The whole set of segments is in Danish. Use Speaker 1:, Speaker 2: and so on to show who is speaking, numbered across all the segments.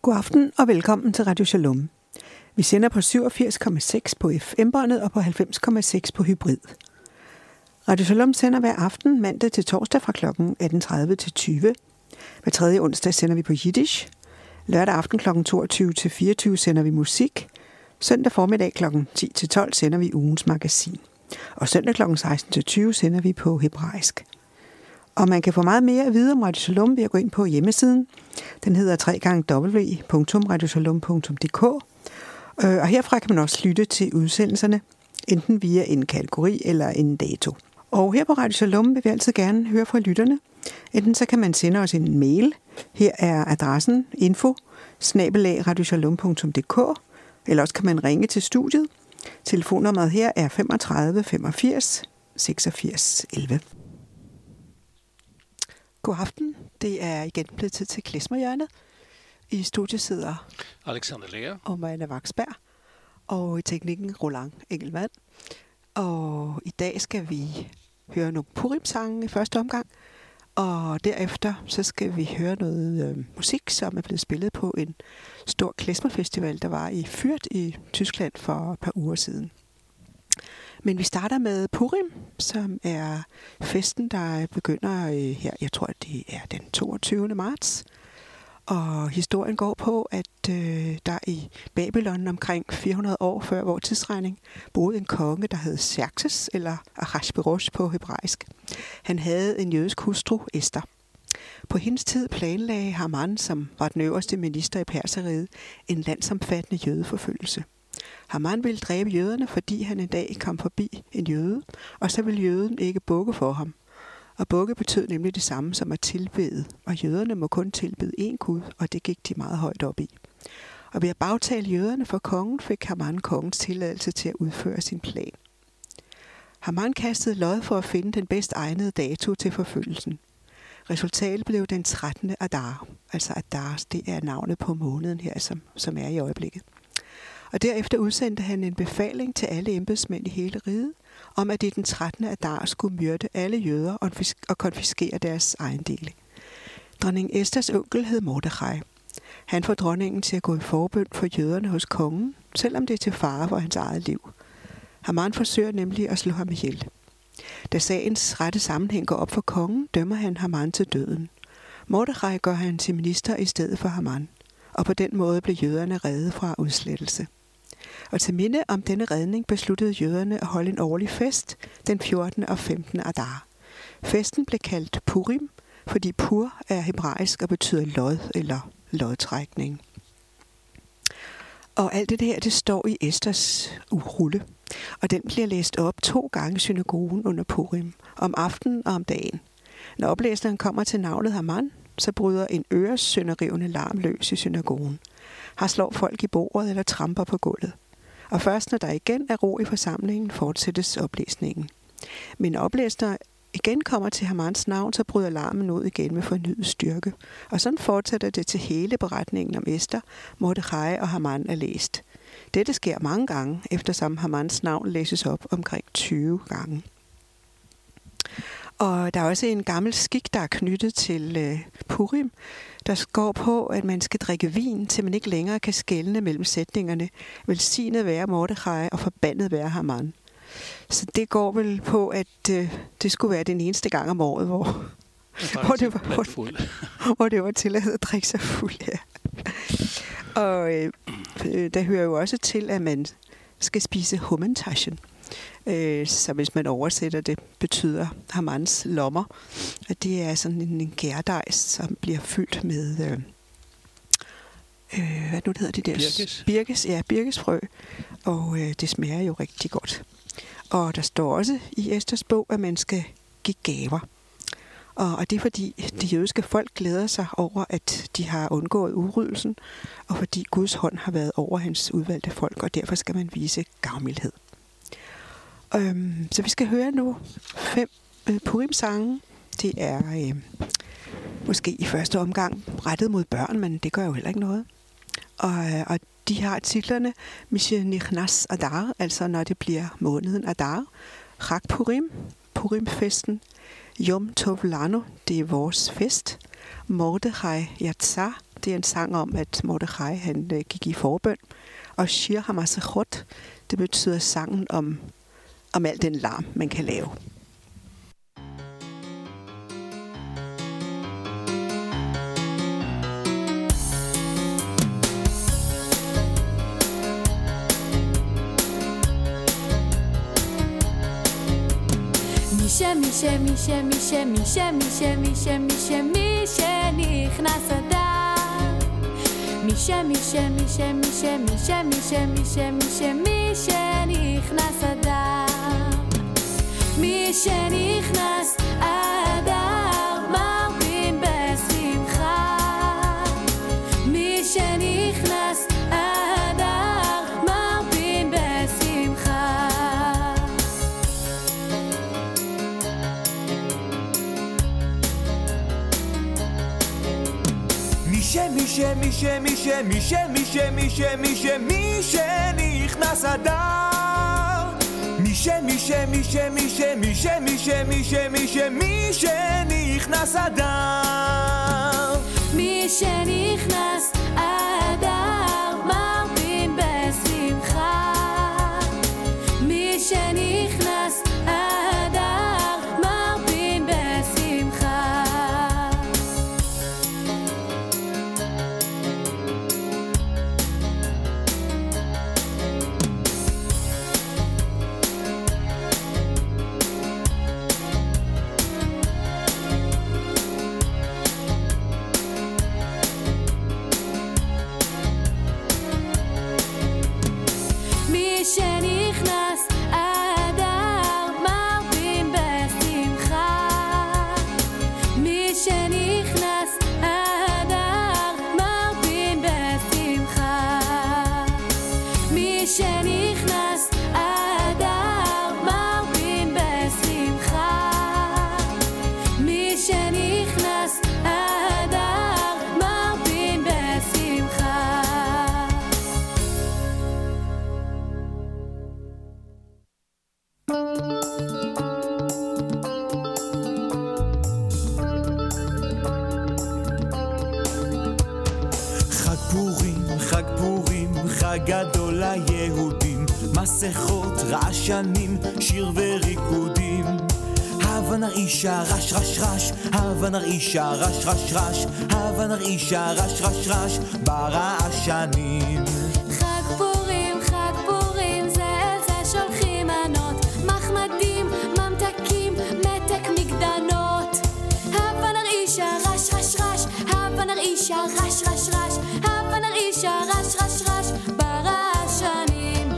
Speaker 1: God aften og velkommen til Radio Shalom. Vi sender på 87,6 på FM-båndet og på 90,6 på hybrid. Radio Shalom sender hver aften mandag til torsdag fra kl. 18.30 til 20. Hver tredje onsdag sender vi på Yiddish. Lørdag aften kl. 22 til 24 sender vi musik. Søndag formiddag kl. 10 til 12 sender vi ugens magasin. Og søndag kl. 16 til 20 sender vi på hebraisk. Og man kan få meget mere at vide om Radio Shalom ved at gå ind på hjemmesiden. Den hedder www.radioshalom.dk. Og herfra kan man også lytte til udsendelserne, enten via en kategori eller en dato. Og her på Radio Shalom vil vi altid gerne høre fra lytterne. Enten så kan man sende os en mail. Her er adressen info@radioshalom.dk. Eller også kan man ringe til studiet. Telefonnummeret her er 35 85 86 11. God aften. Det er igen blevet tid til klezmerhjørnet. I studiet sidder
Speaker 2: Alexander Lea
Speaker 1: og Marianne Vaksberg, og i teknikken Roland Engelmann. Og i dag skal vi høre nogle Purim-sange i første omgang, og derefter så skal vi høre noget musik, som er blevet spillet på en stor klezmerfestival, der var i Fürth i Tyskland for et par uger siden. Men vi starter med Purim, som er festen, der begynder her, jeg tror, det er den 22. marts. Og historien går på, at der i Babylon omkring 400 år før vores tidsregning boede en konge, der hed Xerxes, eller Ahasverosh på hebraisk. Han havde en jødisk hustru, Esther. På hendes tid planlagde Haman, som var den øverste minister i Perseriget, en landsomfattende jødeforfølgelse. Haman ville dræbe jøderne, fordi han en dag kom forbi en jøde, og så ville jøden ikke bukke for ham. Og bukke betød nemlig det samme som at tilbede, og jøderne må kun tilbede én Gud, og det gik de meget højt op i. Og ved at bagtale jøderne for kongen, fik Haman kongens tilladelse til at udføre sin plan. Haman kastede lod for at finde den bedst egnede dato til forfølgelsen. Resultatet blev den 13. Adar, altså Adar, det er navnet på måneden her, som er i øjeblikket. Og derefter udsendte han en befaling til alle embedsmænd i hele riget, om at det den 13. Adar skulle myrde alle jøder og konfiskere deres ejendele. Dronning Esters onkel hed Mordechai. Han får dronningen til at gå i forbøn for jøderne hos kongen, selvom det er til fare for hans eget liv. Haman forsøger nemlig at slå ham ihjel. Da sagens rette sammenhæng går op for kongen, dømmer han Haman til døden. Mordechai gør han til minister i stedet for Haman, og på den måde blev jøderne reddet fra udslettelse. Og til minde om denne redning besluttede jøderne at holde en årlig fest den 14. og 15. Adar. Festen blev kaldt Purim, fordi pur er hebraisk og betyder lod eller lodtrækning. Og alt det her, det står i Esters rulle, og den bliver læst op 2 gange i synagogen under Purim, om aftenen og om dagen. Når oplæseren kommer til navnet Haman, så bryder en øresønderrivende larm løs i synagogen. Her slår folk i bordet eller tramper på gulvet. Og først når der igen er ro i forsamlingen, fortsættes oplæsningen. Men når oplæseren igen kommer til Hamans navn, så bryder larmen ud igen med fornyet styrke. Og sådan fortsætter det til hele beretningen om Esther, Mordechai og Haman er læst. Dette sker mange gange, eftersom Hamans navn læses op omkring 20 gange. Og der er også en gammel skik, der er knyttet til Purim, der går på, at man skal drikke vin, til man ikke længere kan skelne mellem sætningerne. Velsignet være Mordechai og forbandet være Haman. Så det går vel på, at det skulle være den eneste gang om året, hvor det var tilladt at drikke sig fuld. Ja. Og der hører jo også til, at man skal spise Hamantaschen. Så hvis man oversætter det, betyder Hamans lommer. Og det er sådan en gærdej, som bliver fyldt med hvad nu hedder det der? Birkesfrø. Og det smager jo rigtig godt. Og der står også i Esters bog, at man skal give gaver. Og det er fordi det jødiske folk glæder sig over, at de har undgået udryddelsen, og fordi Guds hånd har været over hans udvalgte folk, og derfor skal man vise gavmildhed. Så vi skal høre nu 5 Purim-sange. Det er måske i første omgang rettet mod børn, men det gør jo heller ikke noget. Og de har titlerne Mishenichnas Adar, altså når det bliver måneden Adar, Chag Purim, Purimfesten, Yom Tov Lanu, det er vores fest, Mordechai Yatsa, Det er en sang om, at Mordechai han gik i forbøn. Og Shir HaMasechot, det betyder sangen om al den larm, man kan lave.
Speaker 2: מי שנכנס אדר מי שנכנס אדר מי שנכנס אדר מרבים בשמחה מי שנכנס אדר מרבים בשמחה
Speaker 3: מי שנכנס אדר מי שנכנס אדר
Speaker 2: מי שנכנס אדר מרבים בשמחה מי שנכנס אדר מרבים בשמחה שנכנס אדר מרבים בשמחה מי שנכנס אדר מרבים בשמחה מי שנכנס אדר מרבים בשמחה מי שנכנס אדר מרבים בשמחה
Speaker 3: חג גדול ליהודים, מסכות, רעשנים, שיר וריקודים. הבה נרעישה רש רש רש, הבה נרעישה רש רש רש, הבה נרעישה רש רש רש ברעשנים.
Speaker 2: חג פורים, זה אל זה שולחים מנות, מחמדים, ממתקים, מתק מגדנות. הבה נרעישה רש רש רש, הבה נרעישה רש רש רש, הבה נרעישה רש רש רש ברעשנים.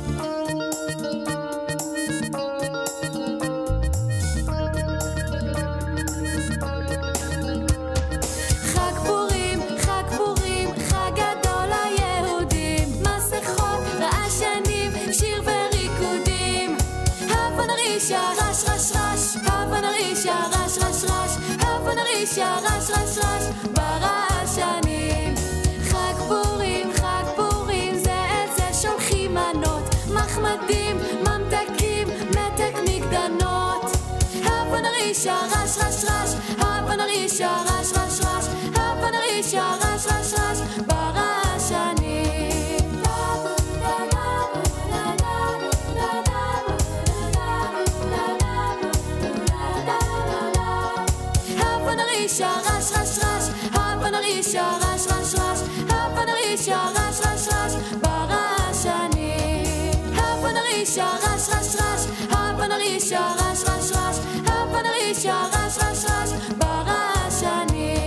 Speaker 2: חג פורים, חג גדול ליהודים, מסכות, רעשנים, שיר וריקודים. הבה נרעישה רש רש רש, הבה נרעישה רש רש רש, הבה נרעישה רש רש רש ברעשנים. חג פורים, זה אל זה שולחים מנות, מחמדים, ממתקים, מתק מגדנות. הבה נרעישה רש רש רש, הבה נרעישה רש רש רש, הבה נרעישה רש רש רש ברעשנים. הבה נרעישה רש רש רש, הבה נרעישה רש רש רש, הבה נרעישה רש רש רש ברעשנים. הבה נרעישה רש רש רש, הבה נרעישה רש רש רש, הבה נרעישה רש רש רש ברעשנים.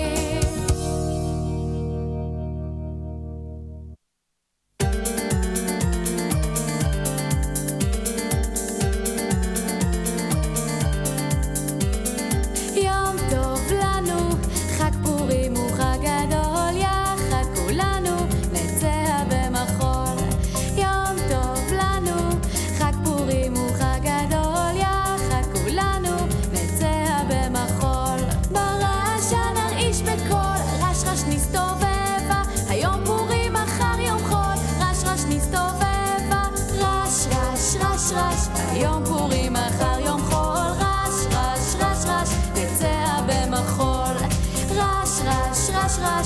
Speaker 2: יום טוב לנו, חג פורים הוא חג גדול, יחד כולנו נצא במחול. יום טוב לנו, חג פורים הוא חג גדול, יחד כולנו נצא במחול. ברעש נרעיש בקול, רש רש נסתובבה, היום פורים מחר יום חול, רש רש נסתובבה, רש רש רש רש, היום פורים מחר יום חול, רש רש רש רש, נצא במחול. רש רש רש רש,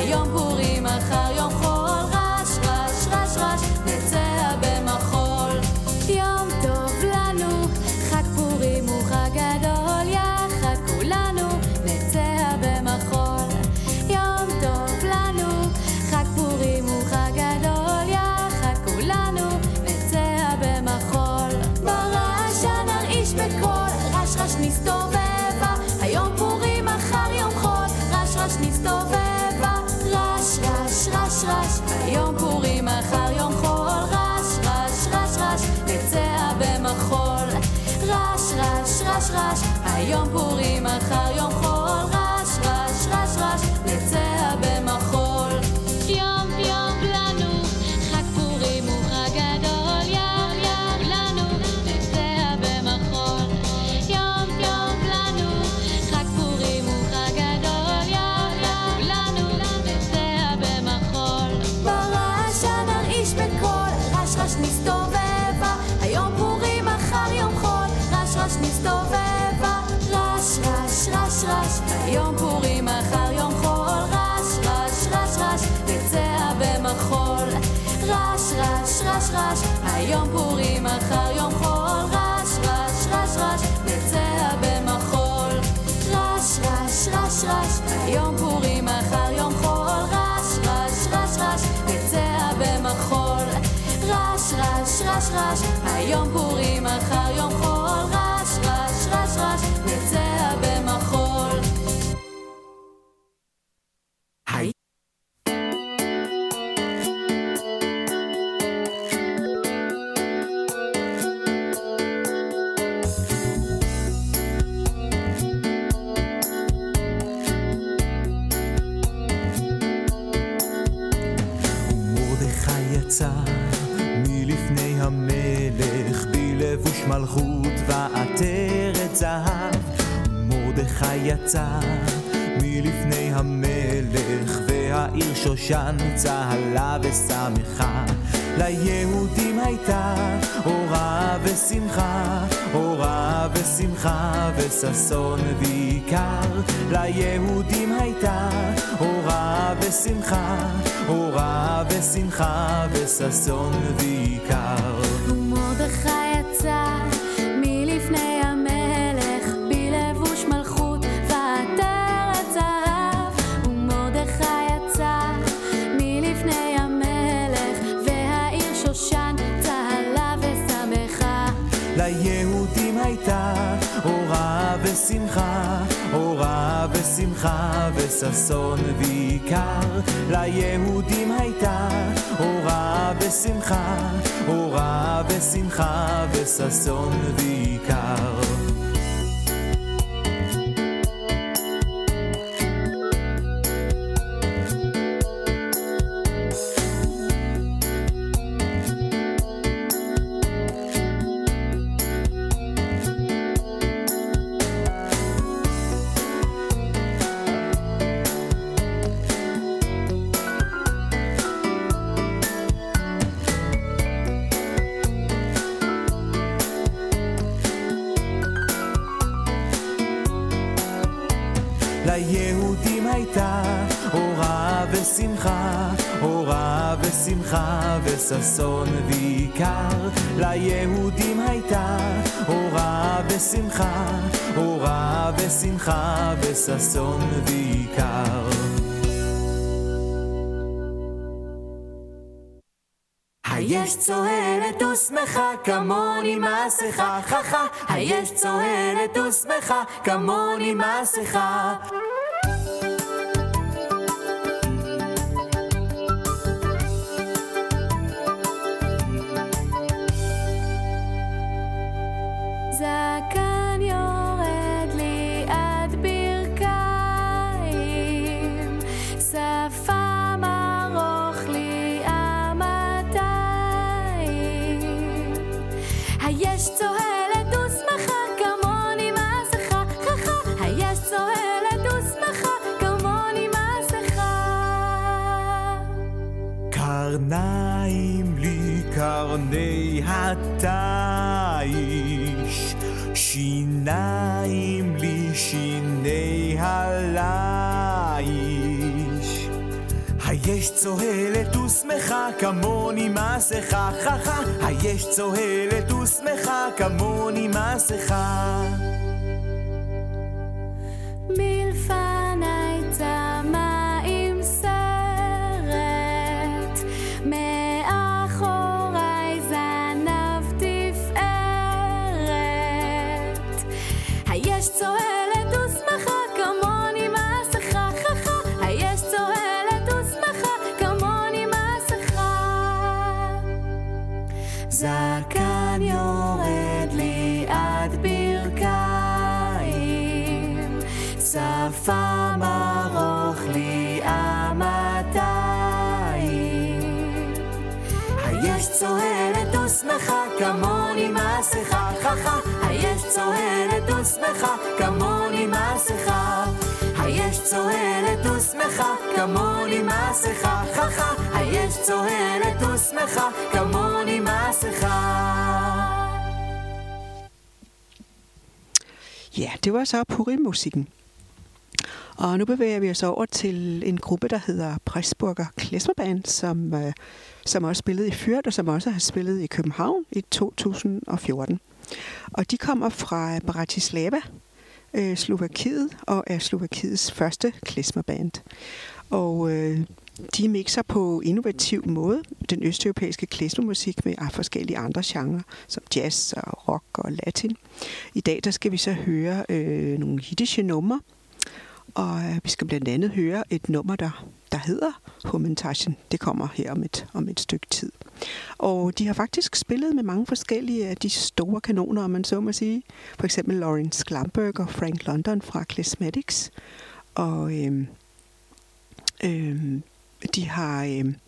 Speaker 2: היום פורים מחר יום חול, רש רש רש רש נצא במחול. יום טוב לנו, חג פורים הוא חג גדול, יחד כולנו נצא במחול. יום טוב לנו, חג פורים הוא חג גדול, יחד כולנו נצא במחול. ברעשה נרעיש בקול, רש רש נסתובבה, היום פורים מחר יום חול, רש רש נסתובבה, רש רש רש רש היום פורים מחר יום חול, רש רש רש רש נצא במחול. רש רש רש רש היום פורים מחר יום חול, רש רש רש רש נצא במחול. יום יום לנו, חג פורים הוא חג גדול, יום יום לנו נצא במחול. יום יום לנו, חג פורים הוא חג גדול, יום יום לנו נצא במחול. ברעשה נרעיש בקול, רש רש נסתובבה, היום פורים מחר יום חול, רש רש נסתובבה, רש רש רש רש היום פורים מחר יום חול, רש רש רש רש נצא במחול. רש רש רש רש היום פורים מחר יום חול, רש רש רש רש נצא במחול. רש רש רש רש היום פורים מחר יום חול, רש רש רש רש נצא במחול. רש רש רש רש היום פורים מחר יום חול, רש רש רש רש נצא במחול. היי
Speaker 3: מרדכי יצא מלפני המלך בלבוש מלכות ועטרת זהב. מרדכי יצא מלפני המלך והעיר שושן צהלה ושמחה. ליהודים הייתה אורה ושמחה, אורה ושמחה וששון ויקר. ליהודים הייתה אורה ושמחה, אורה ושמחה וששון ויקר.
Speaker 2: ומרדכי יצא מלפני המלך בלבוש מלכות ועטרת זהב. ומרדכי יצא מלפני המלך והעיר שושן צהלה ושמחה.
Speaker 3: ליהודים הייתה אורה ושמחה, אורה ושמחה וששון ויקר. ליהודים הייתה אורה ושמחה, אורה ושמחה וששון ויקר. ליהודים הייתה אורה ושמחה, אורה ושמחה וששון ויקר. ליהודים הייתה אורה ושמחה, אורה ושמחה וששון ויקר.
Speaker 2: היש צוהלת ושמחה כמוני מסכה, חכה. היש צוהלת ושמחה כמוני מסכה. זקן יורד לי עד ברכיים, שפם ארוך לי אמתיים. היש צוהלת ושמחה כמוני מסכה, חכה. היש צוהלת ושמחה כמוני מסכה.
Speaker 3: קרניים לי קרני התיש, שיניים לי שיני הליש. היש צוהלת ושמחה כמוני מסכה, חכה, היש צוהלת ושמחה כמוני מסכה.
Speaker 2: מלפני צמה עם סרט, מאחורי זנב תפארת. היש צוהלת ושמחה כמוני מסכה, חכה, היש צוהלת ושמחה כמוני מסכה. זקן יורד לי עד ברכיים, שפם ארוך לי אמתיים. היש צוהלת ושמחה כמוני מסכה, חכה, היש צוהלת ושמחה כמוני מסכה. היש צוהלת ושמחה כמוני מסכה, חכה, היש צוהלת ושמחה כמוני מסכה.
Speaker 1: Ja, det var så Purim-musikken. Og nu bevæger vi os over til en gruppe, der hedder Pressburger Klezmerband, som også spillede i Fürth, og som også har spillet i København i 2014. Og de kommer fra Bratislava, Slovakiet, og er Slovakiets første klezmerband. Og de mixer på innovativ måde den østeuropæiske klezmermusik med forskellige andre genrer, som jazz og rock og latin. I dag der skal vi så høre nogle jiddische numre, og vi skal blandt andet høre et nummer, der hedder Humentaschen. Det kommer her om et stykke tid. Og de har faktisk spillet med mange forskellige af de store kanoner, om man så må sige. For eksempel Lawrence Glamberg og Frank London fra Klezmatics. Og de har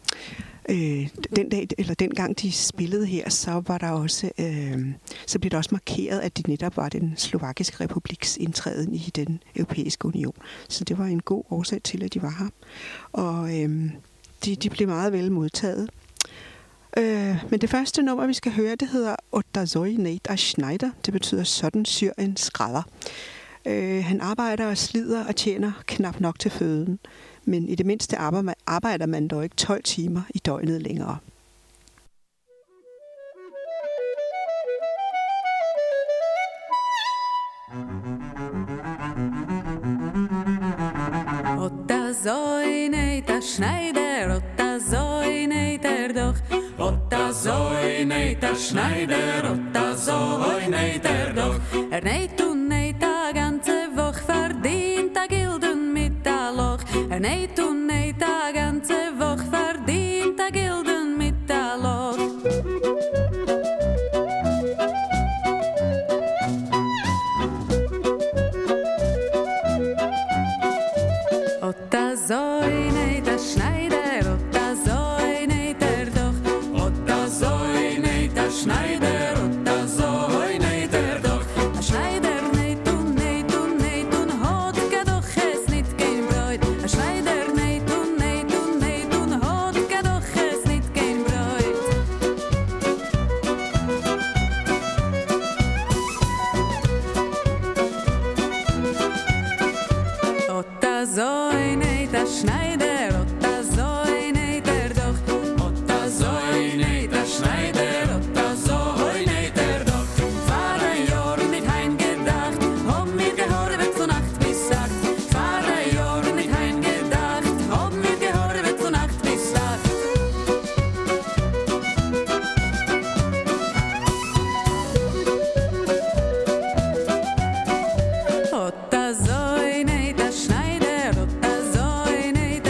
Speaker 1: dengang de spillede her, så var der også så blev det også markeret, at det netop var den slovakiske republiks indtræden i den europæiske union. Så det var en god årsag til, at de var her. Og de blev meget vel modtaget. Men det første nummer, vi skal høre, det hedder Ottazoi Neita Schneider. Det betyder sådan syr en skrædder. Han arbejder og slider og tjener knap nok til føden. Men i det mindste arbejder man dog ikke 12 timer i døgnet længere.
Speaker 2: Ottazoi Neita Schneider, Ottazoi Neiter doch. Ottazoi Neita Schneider, Ottazoi Neiter doch. Neit und Neita ganze Woche verdient a Gilden mit a Loch. Neit und Neita ganze Woche verdient a Gilden mit a Loch. Ottazoi Neita Schneider, Ottazoi Neiter doch. Ottazoi Neita Schneider, Ottazoi Neiter doch. A Schneider neit und neit und neit und hat doch es nicht kein Bräut. A Schneider neit und neit und neit und hat doch es nicht kein Bräut. Ottazoi Neita Schneider, Ottazoi Neiter doch. Ottazoi Neita Schneider, Ottazoi Neiter doch. Vor ein Jahr nicht heimgedacht, hab mir gehorvet von 8 bis 8. Vor ein Jahr nicht heimgedacht, hab mir gehorvet von 8 bis 8. Ottazoi Neita Schneider, Ottazoi Neiter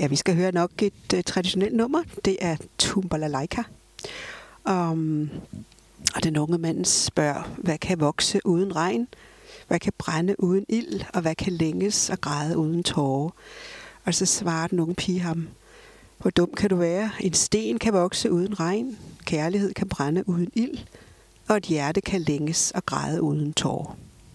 Speaker 1: vi skal høre nok et traditionelt nummer. Det er Tumbalalaika. Og den unge mand spørger, hvad kan vokse uden regn? Hvad kan brænde uden ild? Og hvad kan længes og græde uden tårer? Og så svarer den unge pige ham, hvor dum kan du være? En sten kan vokse uden regn. Kærlighed kan brænde uden ild. Og et hjerte kan længes og græde uden tårer.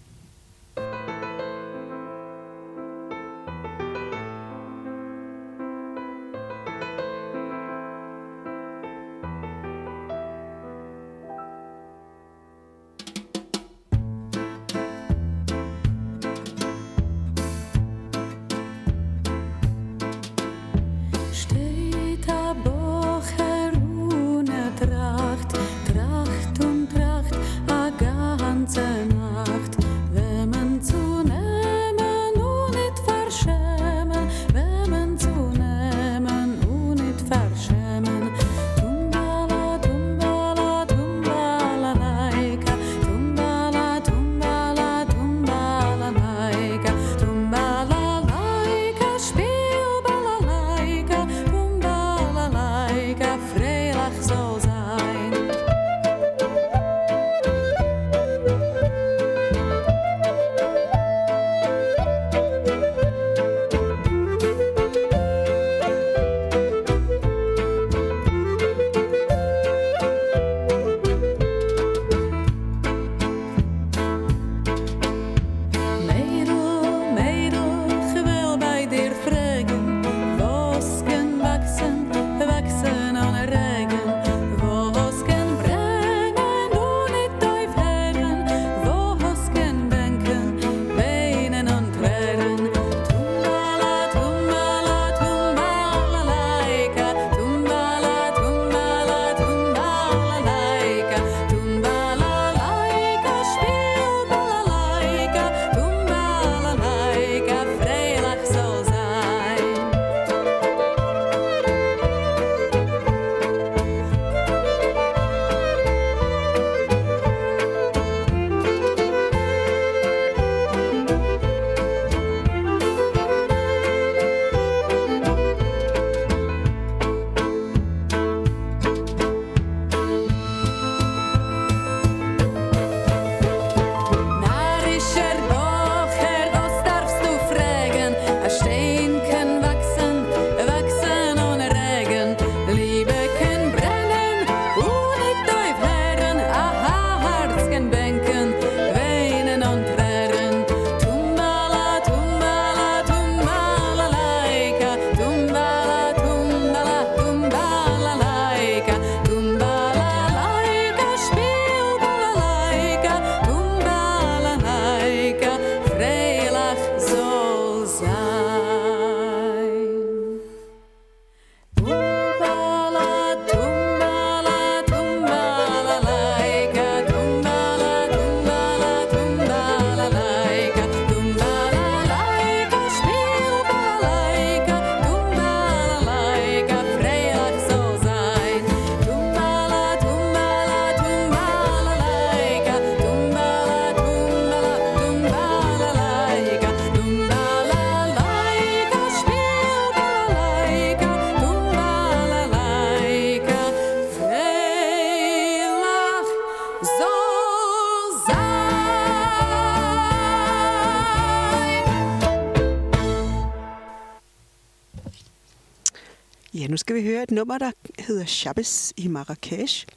Speaker 1: Ja, nu skal vi høre et nummer, der hedder Shabbes i Marrakesh.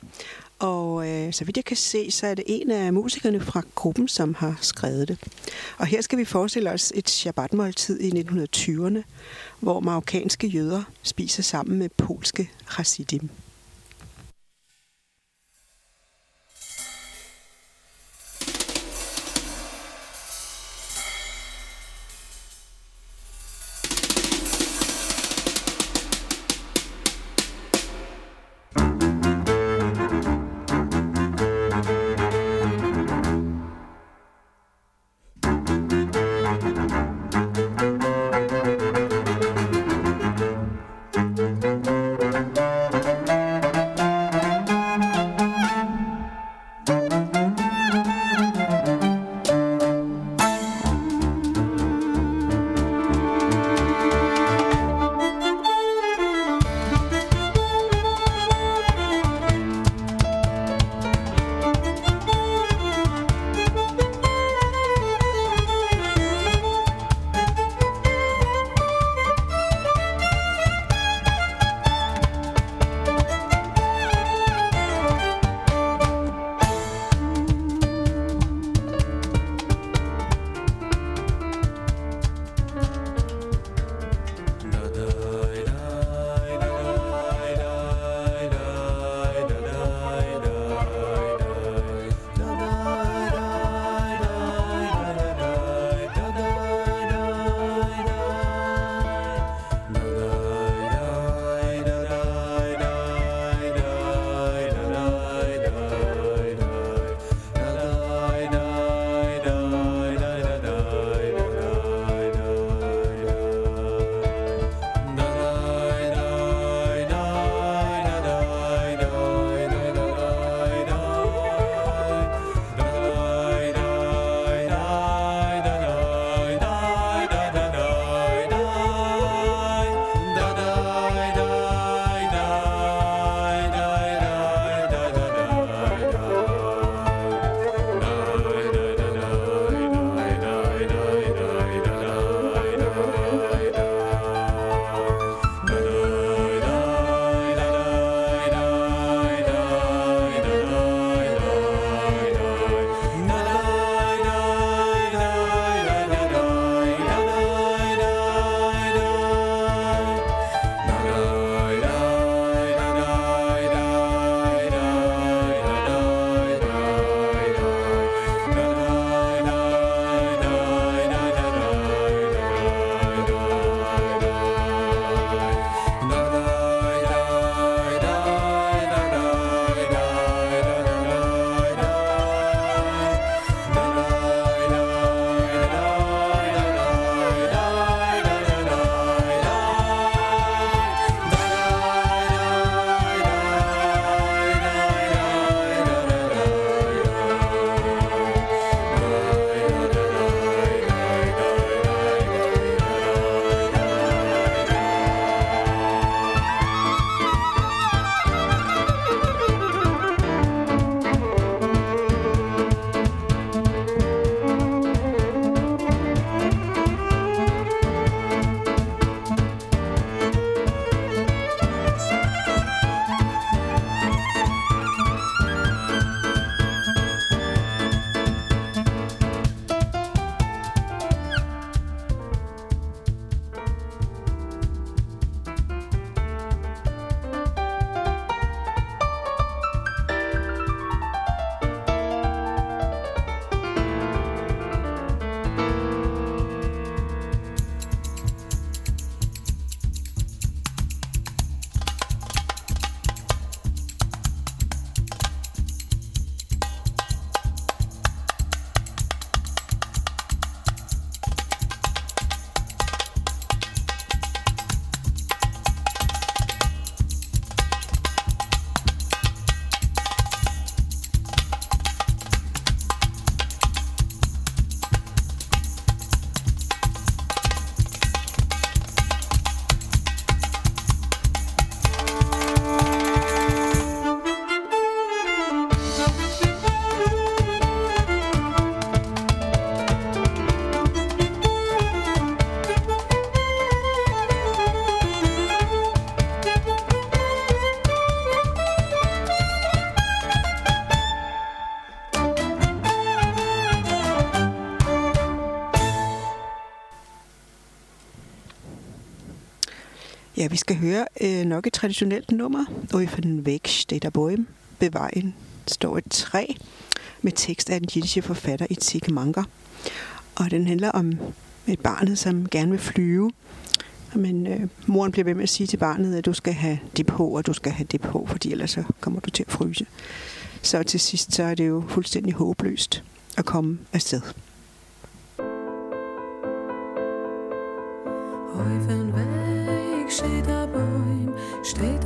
Speaker 1: Og så vidt jeg kan se, så er det en af musikerne fra gruppen, som har skrevet det. Og her skal vi forestille os et Shabbat-måltid i 1920'erne, hvor marokkanske jøder spiser sammen med polske hasidim. Ja, vi skal høre nok et traditionelt nummer. Og i den væk stedet Bøjem ved vejen står et træ med tekst af den jiddische forfatter Itzik Manker. Og den handler om et barnet, som gerne vil flyve. Men moren bliver ved med at sige til barnet, at du skal have det på, og du skal have det på, fordi ellers så kommer du til at fryse. Så til sidst så er det jo fuldstændig håbløst at komme afsted.
Speaker 2: Auf dem Weg steht der Baum, steht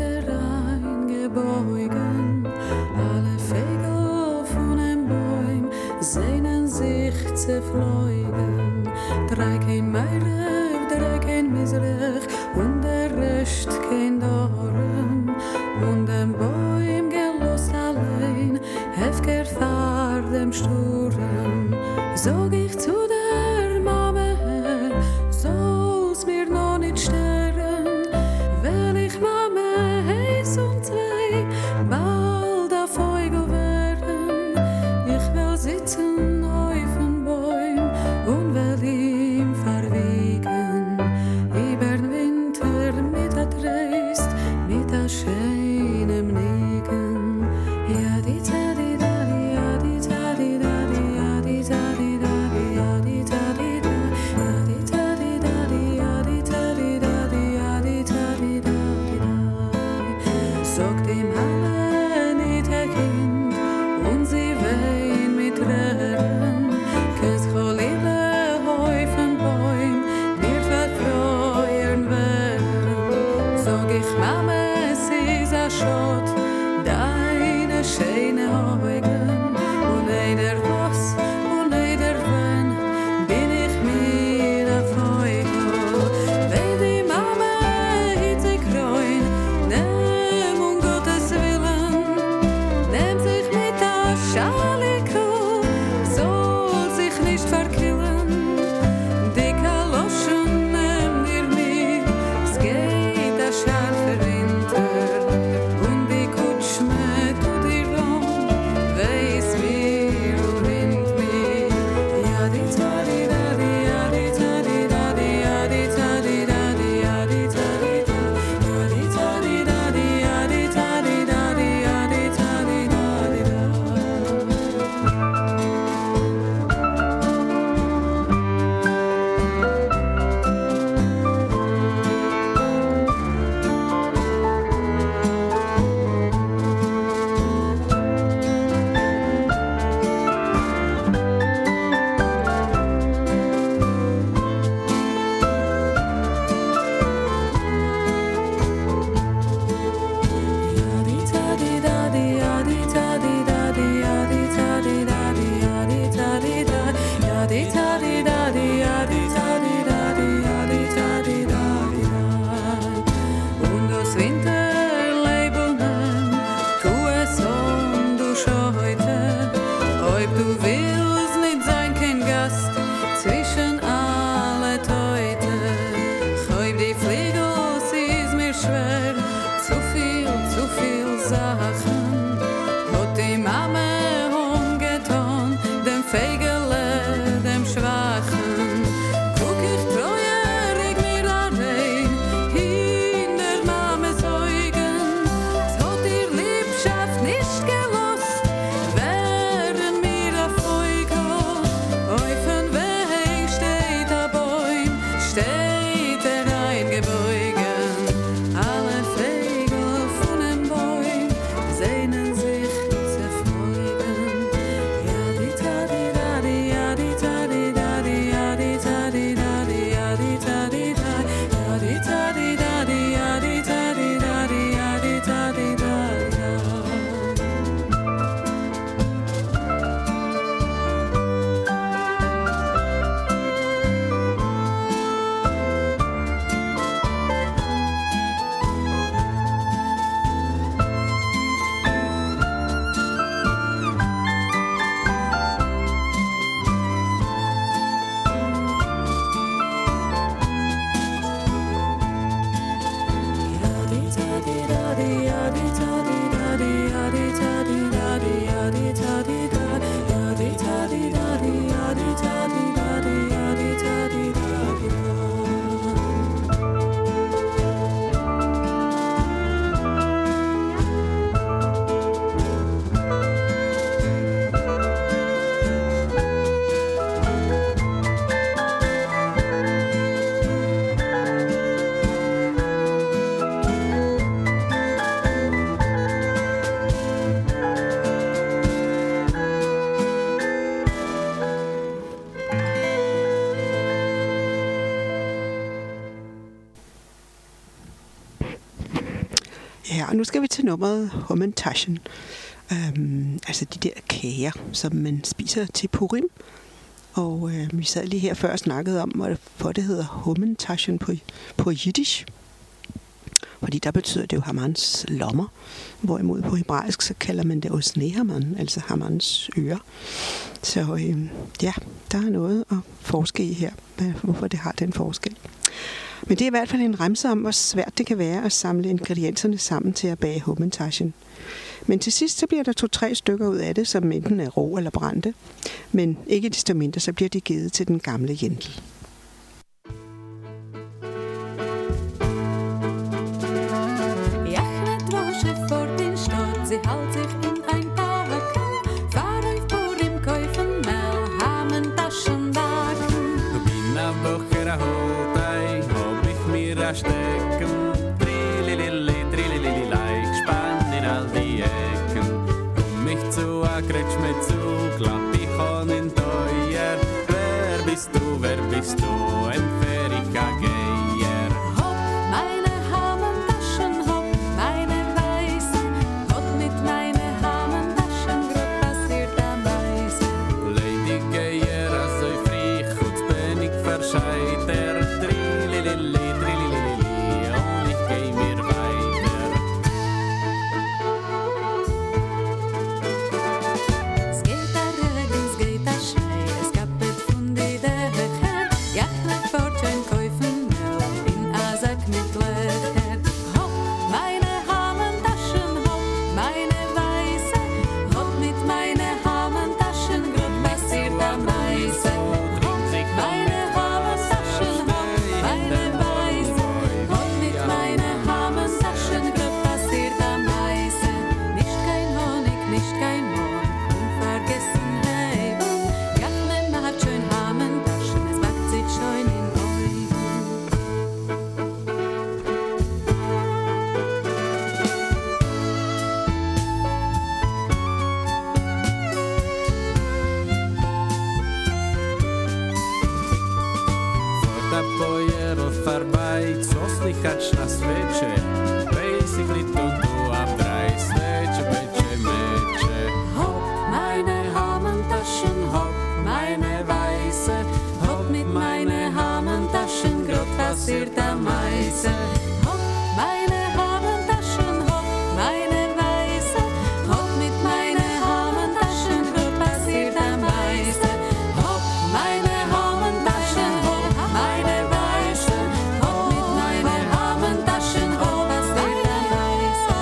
Speaker 2: eingebeugen. Alle Vögel von dem Baum sehnen sich zu fliegen. Drei kein Meire, drei kein Miserich und der Rest kein Dorn. Und dem Baum gelost allein, hefker vor dem Sturm. Sog ich zu der Mama her, soll's mir noch nicht sterben, wenn ich Mama heiß und zwei bald auf Vögel werden. Ich will sitzen auf dem Baum und will ihm verwiegen, über den Winter mit der Dreist, mit der schönen Nigen. Ja, die Tadi Dadi, ja, die Tadi Dadi, ja, die Tadi Dadi, ja, die Tadi Dadi, ja, die Tadi Dadi, ja, die Tadi Dadi, ja, die Tadi Dadi. Sagt ihm alle nicht ein Kind und sie weint mit Tränen. Kes Cholile Häufen Bäum wird verfreuen werden. Sag ich Mama, es ist ein Schott, deine schöne Augen. Und eider was und eider wann bin ich mir erfreut. Wenn die Mama hitzig reuen, nimm um Gottes Willen, nimm sich mit der Schaliko, soll sich nicht verkillen. Die Kaloschen nimm dir mit, es geht der scharfe Winter. Und die Kutschme tut dir rum, weiß mir wohin mir. Ja, die Tadi Dadi, ja, die Tadi Dadi, ja, die Tadi Dadi, ja, die Tadi Dadi, ja, die Tadi Dadi, ja, die Tadi Dadi, ja, die Tadi Dadi. Und das Winterleben, tu es und du scheute, ob du willst nicht sein kein Gast zwischen alle Teute. Häub die Fliegel, sie ist mir schwer, zu viel Sachen. Hat die Mama umgetan, dem Fegele, dem Schwachen. Guck ich treuerig mir allein, in der Mames Augen. Es hat ihr Liebschaft nicht gelost, wären mir auf Vögel. Auf dem Weg steht der Baum, steht eingebeugen. Alle Vögel von dem Baum
Speaker 1: Ja, og nu skal vi til nummeret Hamantaschen. Altså de der kager, som man spiser til Purim. Og vi sad lige her før og snakkede om, hvorfor det hedder Hamantaschen på jiddisch. Fordi der betyder det jo Hamans lommer. Hvorimod på hebraisk, så kalder man det Osnehaman, altså Hamans ører. Så ja, der er noget at forske i her, hvorfor det har den forskel. Men det er i hvert fald en remse om, hvor svært det kan være at samle ingredienserne sammen til at bage Hamantaschen. Men til sidst så bliver der 2-3 stykker ud af det, som enten er rå eller brændte. Men ikke desto mindre, så bliver de givet til den gamle Jendel.
Speaker 2: Sie hält sich in ein Backen, fahr auf Purim kaufen Mehl, Hamantaschenwagen.
Speaker 4: Du bin a Bocher a Hotei, hab ich mir a Stecken, Trililili, ich spann in all die Ecken. Komm mich zu a Kretsch mit zu, klapp ich an in Teuer. Wer bist du, entfer ich a Geier.
Speaker 2: Hopp, meine Hamantaschen, hopp, meine Weiße, hopp mit meine Hamantaschen, grad passiert am Weiße.
Speaker 4: Lady Geier, a so frich, gut bin ich verscheiter. Trililili, und ich geh mir weiter.
Speaker 2: Es geht a Regen, es geht a Schnee, es kappet von die Dächer. Jachnet fort schön kaufen Mehl in a Sack mit Löcher. Hopp, meine Hamantaschen, hopp, meine Weiße, hopp mit meine Hamantaschen, grad passiert am Weiße. Hopp, meine Hamantaschen, hopp, meine Weiße, hopp mit meine Hamantaschen, grad passiert am Weiße. Nicht kein Honig, nicht kein Mohn, unvergessen Heiben. Jachnet macht schön Hamantaschen, es backt sich schön in Oven.
Speaker 4: Fort a Pojer auf Arbeit, so slichać na sveče. Basically to do a drei sveče, meče.
Speaker 2: Hopp, meine Hamantaschen, hopp, meine Weiße, hopp mit meine Hamantaschen, grad passiert am Weiße. Hopp, meine Hamantaschen, hopp, meine Weiße, hopp mit meine Hamantaschen, grad passiert am Weiße. Hopp, meine Hamantaschen, hopp, meine Weiße, hopp mit meine Hamantaschen, hopp, passiert am Weiße.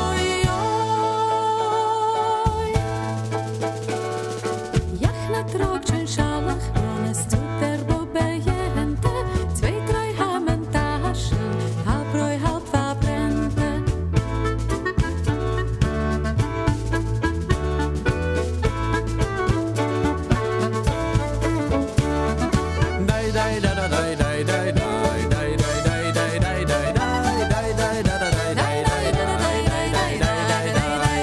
Speaker 2: Jachna tragt schön Schalach, Johannes zu der Bobbe jehente, 2-3 Hamantaschen, halb Bräu, halb verbrennte.
Speaker 4: Dai dai da da dai dai dai dai dai dai dai dai dai dai dai dai dai da da dai dai dai dai dai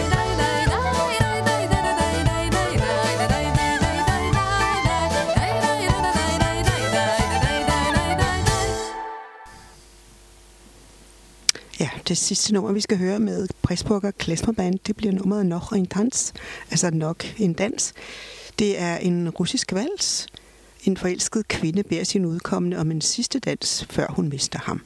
Speaker 1: Ja, det sidste nummer, vi skal høre med Pressburger Klezmerband, det bliver nummeret Noch ein Tanz, altså nok en dans. Det er en russisk vals. En forelsket kvinde beder sin udkommende om en sidste dans, før hun mister ham.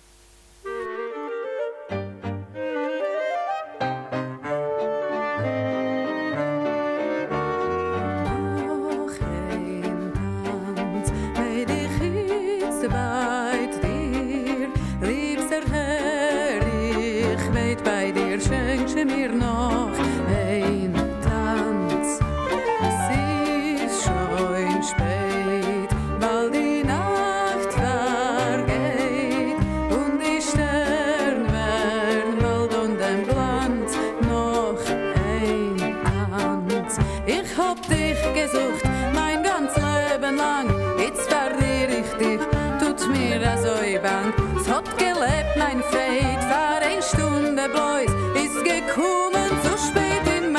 Speaker 2: Noch ein Tanz, bei dich jetzt bei dir, liebster Herr, ich weit bei dir, schenke mir noch ein Tanz. Es ist schon spät, weil die Nacht vergeht und die Sterne werden bald und dem Glanz noch ein Tanz. Ich hab dich gesucht, mein ganz Leben lang, jetzt verliere ich dich, tut mir so bang. Es hat gelebt, mein Fate, war eine Stunde bloß, ist gekommen zu spät in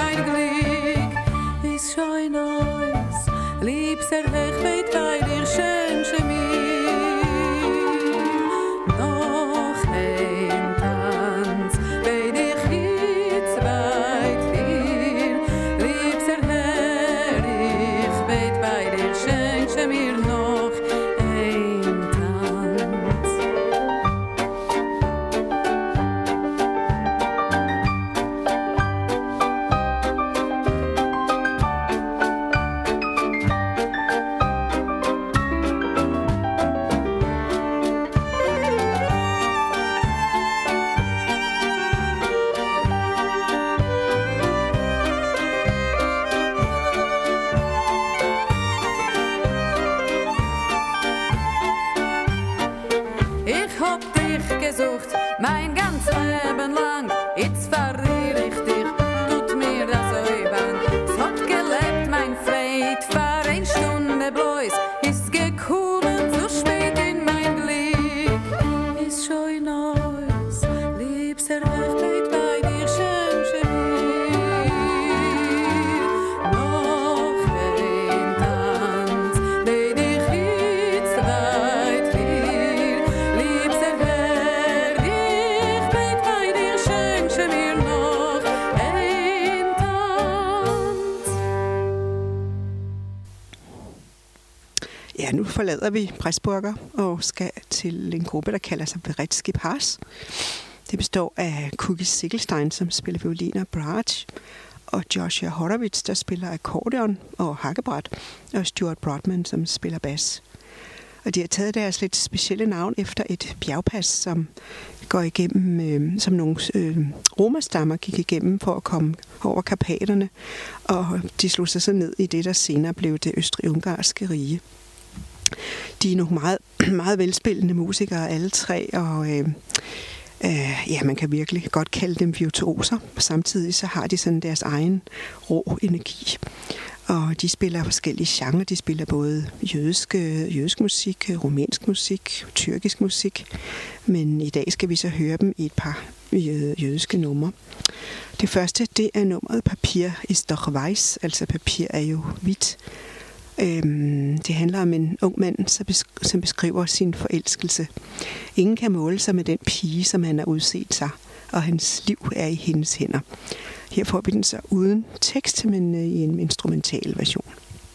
Speaker 5: jetzt verliere ich dich, tut mir das so eben. Es hat gelebt, mein Freund, für eine Stunde bloß, ist gekommen zu spät in mein Glück. Ist schon neues, liebster Recht bei dir, schönste mir. Noch ein Tanz, den ich jetzt weit hier. Liebster Herr, ich bete bei dir, schönste mir noch ein Tanz.
Speaker 1: Ja, nu forlader vi Pressburger og skal til en gruppe, der kalder sig Beretski Pars. Det består af Cookie Sickelstein, som spiller violin og bridge, og Joshua Horowitz, der spiller akkordeon og hakkebræt, og Stuart Broadman, som spiller bas. Og de har taget deres lidt specielle navn efter et bjergpas, som går igennem, som nogle romerstammer gik igennem for at komme over Karpaterne, og de slog sig så ned i det, der senere blev det østrig-ungarske rige. De er nogle meget, meget velspillende musikere, alle tre, og ja, man kan virkelig godt kalde dem virtuoser. Samtidig så har de sådan deres egen rå energi. Og de spiller forskellige genrer. De spiller både jødisk musik, rumænsk musik, tyrkisk musik. Men i dag skal vi så høre dem i et par jødiske numre. Det første, det er nummeret Papir ist doch weiß, altså papir er jo hvidt. Det handler om en ung mand, som beskriver sin forelskelse. Ingen kan måle sig med den pige, som han har udset sig, og hans liv er i hendes hænder. Her får vi den så uden tekst, men i en instrumental version.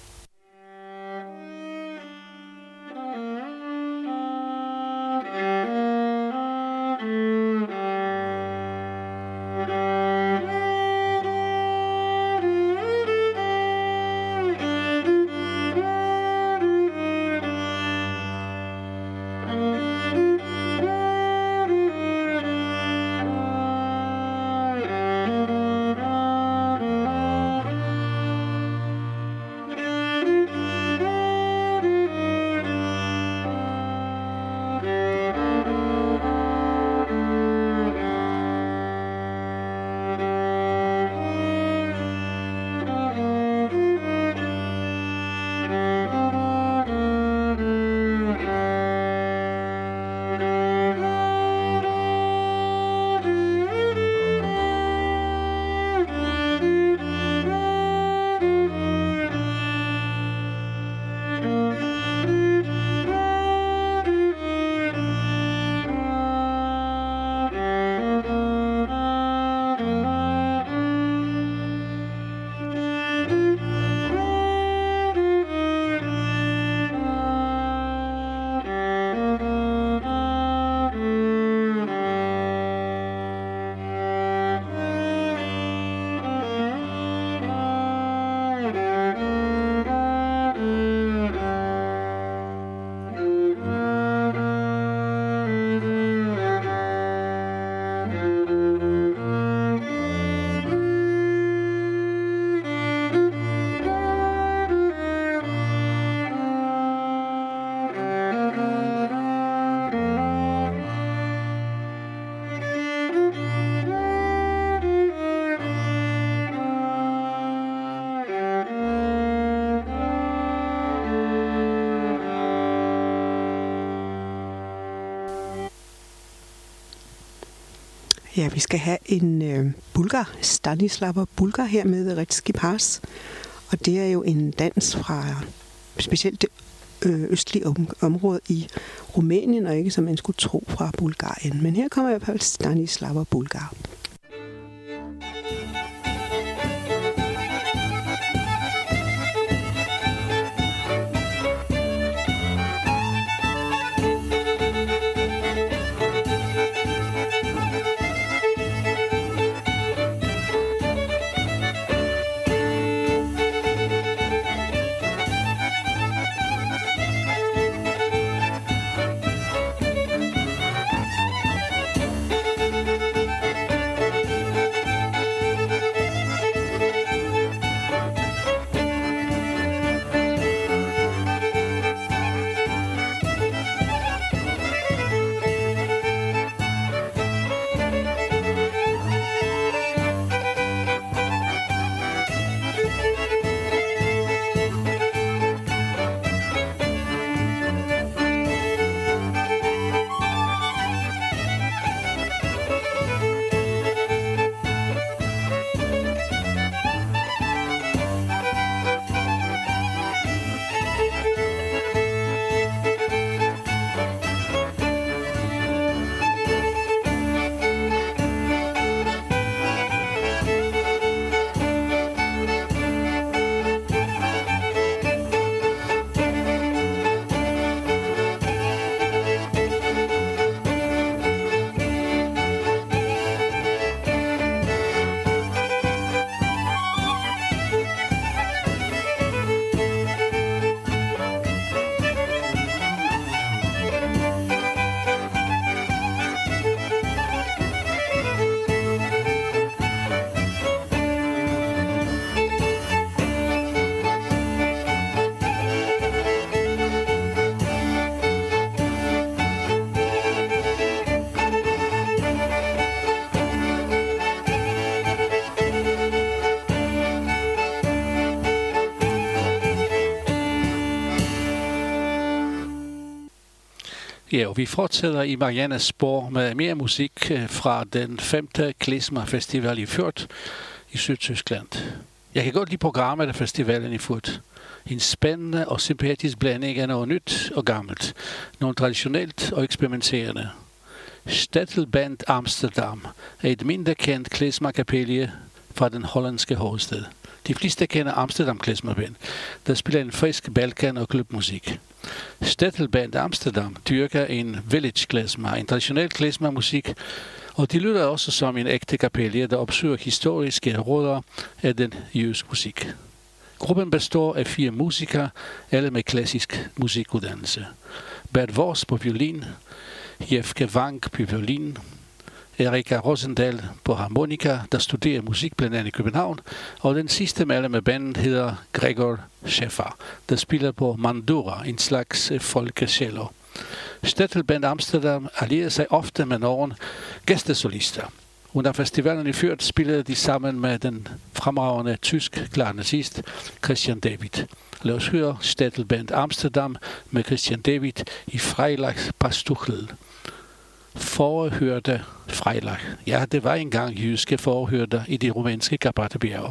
Speaker 1: Ja, vi skal have en bulgar, Stanislav Bulgar her med Beretski Pars. Og det er jo en dans fra specielt det østlige område i Rumænien, og ikke som man skulle tro fra Bulgarien. Men her kommer i hvert fald Stanislav Bulgar.
Speaker 6: Ja, og vi fortsætter i Mariannes spor med mere musik fra den 5. Klezmer Festival i Fürth i Sydtyskland. Jeg kan godt lide programmet af festivalen i Fürth. En spændende og sympatisk blanding af noget nyt og gammelt. Noget traditionelt og eksperimenterende. Stadtelband Amsterdam er et mindre kendt klezmerkapelje fra den hollandske hovedstad. De fleste kender Amsterdam Klezmerband, der spiller en frisk balkan- og klubmusik. Stadtelband Amsterdam dyrker en village klezmer, en traditionel klezmermusik, og de lyder også som en ægte kapelje, der opsøger historiske rødder af den jødiske musik. Gruppen består af 4 musikere, alle med klassisk musikuddannelse. Bert Vors på violin, Jefke Wank på violin, Erika Rosendal på harmonika, der studerer musik blandt andet i København, og den sidste medlem af bandet hedder Gregor Schäfer, der spiller på mandura, en slags folkecello. Stadtelband Amsterdam allierer sig ofte med nogle gæstesolister. Under festivalen i Fürth spillede de sammen med den fremragende tysk klarnetist Christian David. Lad os høre Stadtelband Amsterdam med Christian David i Freilach Pastuchl. Forhørte Freilach. Ja, det var engang jyske forhørte i de rumænske Karpatebjerge.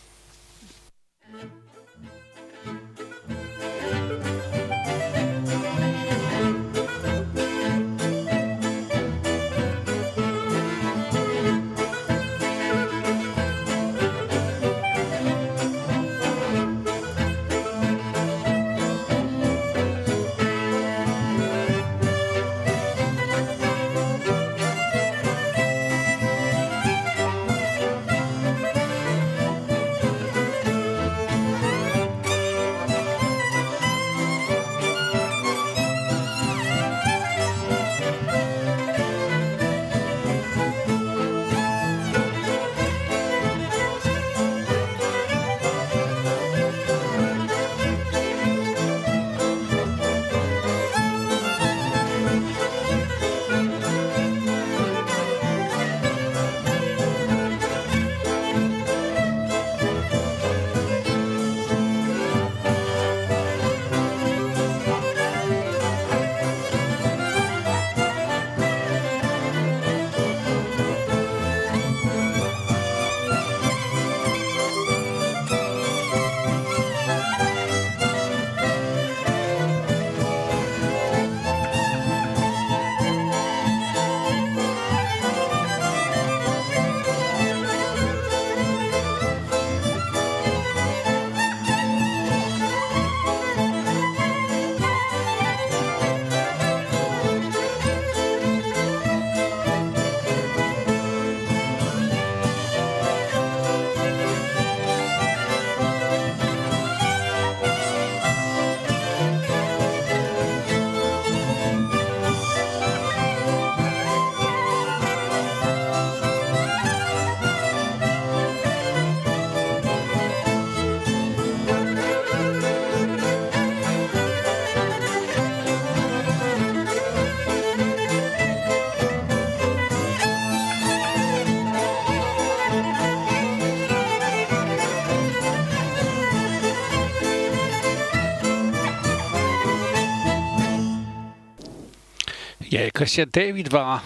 Speaker 6: Ja, Christian David var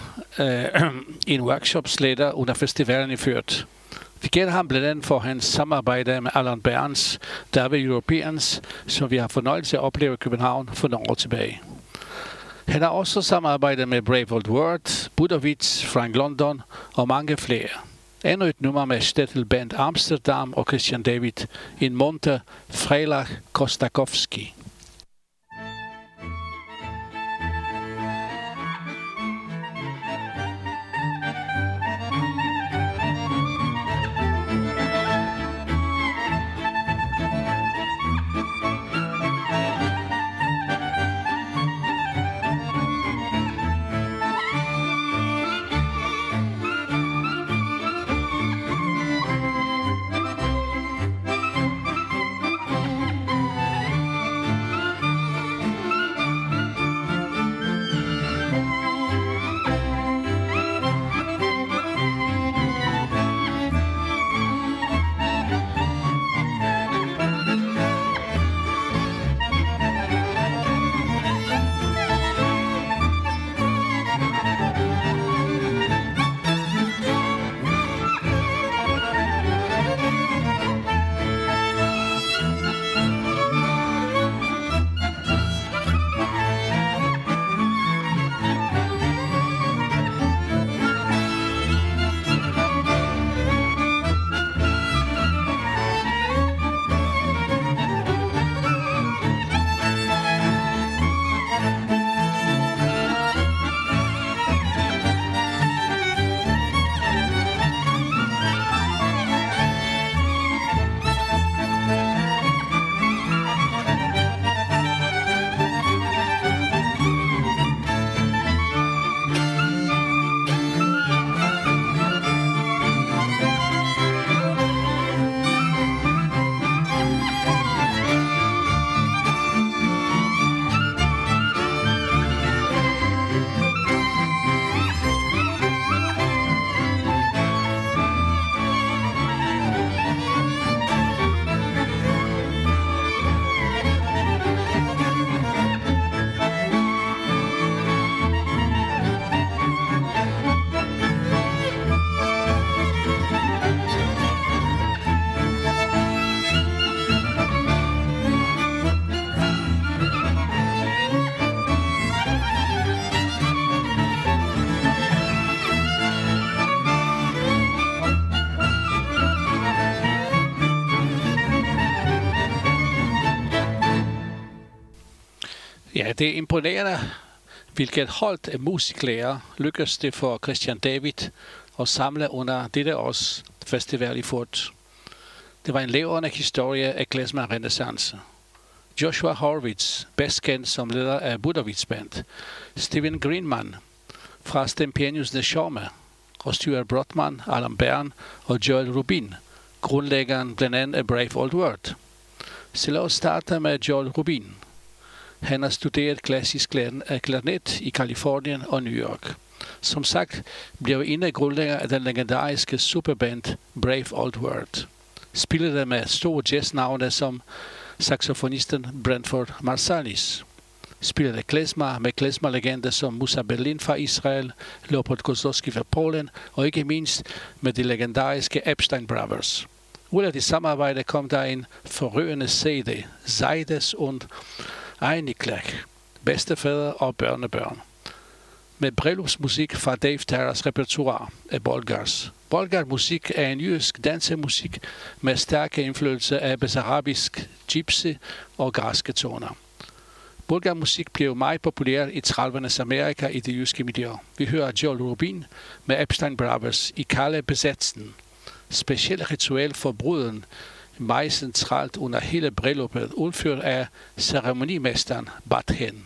Speaker 6: en workshopsleder under festivalen i Fürth. Vi kender ham blandt andet for hans samarbejde med Allan Berns, der ved Europeans, som vi har fornøjelse at opleve i København for nogle år tilbage. Han har også samarbejdet med Brave Old World, Budowitz, Frank London og mange flere. Endnu et nummer med Stadtelband Amsterdam og Christian David, en munter Freilach Kostakowski. Ja, det er imponerende, hvilket hold af musiklærere lykkedes det for Christian David at samle under dette års festival i Furt. Det var en levende historie af klezmer-renæssance. Joshua Horwitz, bedst kendt som leder af Budowitz Band, Steven Greenman fra Stempenius de Chaume, og Stuart Brotman, Alan Bern og Joel Rubin, grundlæggeren blandt andet af Brave Old World. Så lad os starte med Joel Rubin. Han har studeret klassisk klarinet i Kalifornien og New York. Som sagt blev en af grundlæggere af den legendariske superband Brave Old World. Spillede med store jazznavne som saxofonisten Branford Marsalis. Spillede klezmer med klezmerlegender som Musa Berlin fra Israel, Leopold Kozlowski fra Polen og ikke mindst med de legendariske Epstein Brothers. Ud af det samarbejde kom der en forrørende CD, Seides und Einiglich, bedstefader og børnebørn. Med bryllupsmusik fra Dave Tarras repertoire af Bolgars. Bolgar musik er en jødisk dansemusik med stærke indflydelse af besarabisk, gypsy og græske toner. Bolgar musik blev meget populær i 30'ernes Amerika i det jødiske miljø. Vi hører Joel Rubin med Epstein Brothers i Kalle Besetzen. Specielt ritual for bruden, meget centralt under hele brylluppet, udført af ceremonimesteren Bat Hen.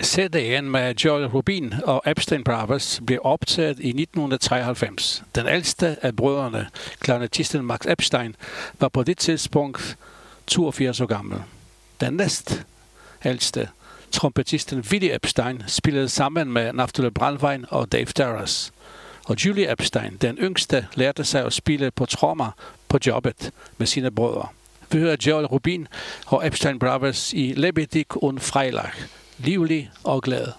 Speaker 6: CD'en med Joel Rubin og Epstein Brothers blev optaget i 1993. Den ældste af brødrene, klarinettisten Max Epstein, var på det tidspunkt 82 år gammel. Den næst ældste, trompetisten Willie Epstein, spillede sammen med Naftali Brandwein og Dave Darras. Og Julie Epstein, den yngste, lærte sig at spille på trommer på jobbet med sine brødre. Vi hører Joel Rubin og Epstein Brothers i Lebendig und Freilich. Livlig og glad.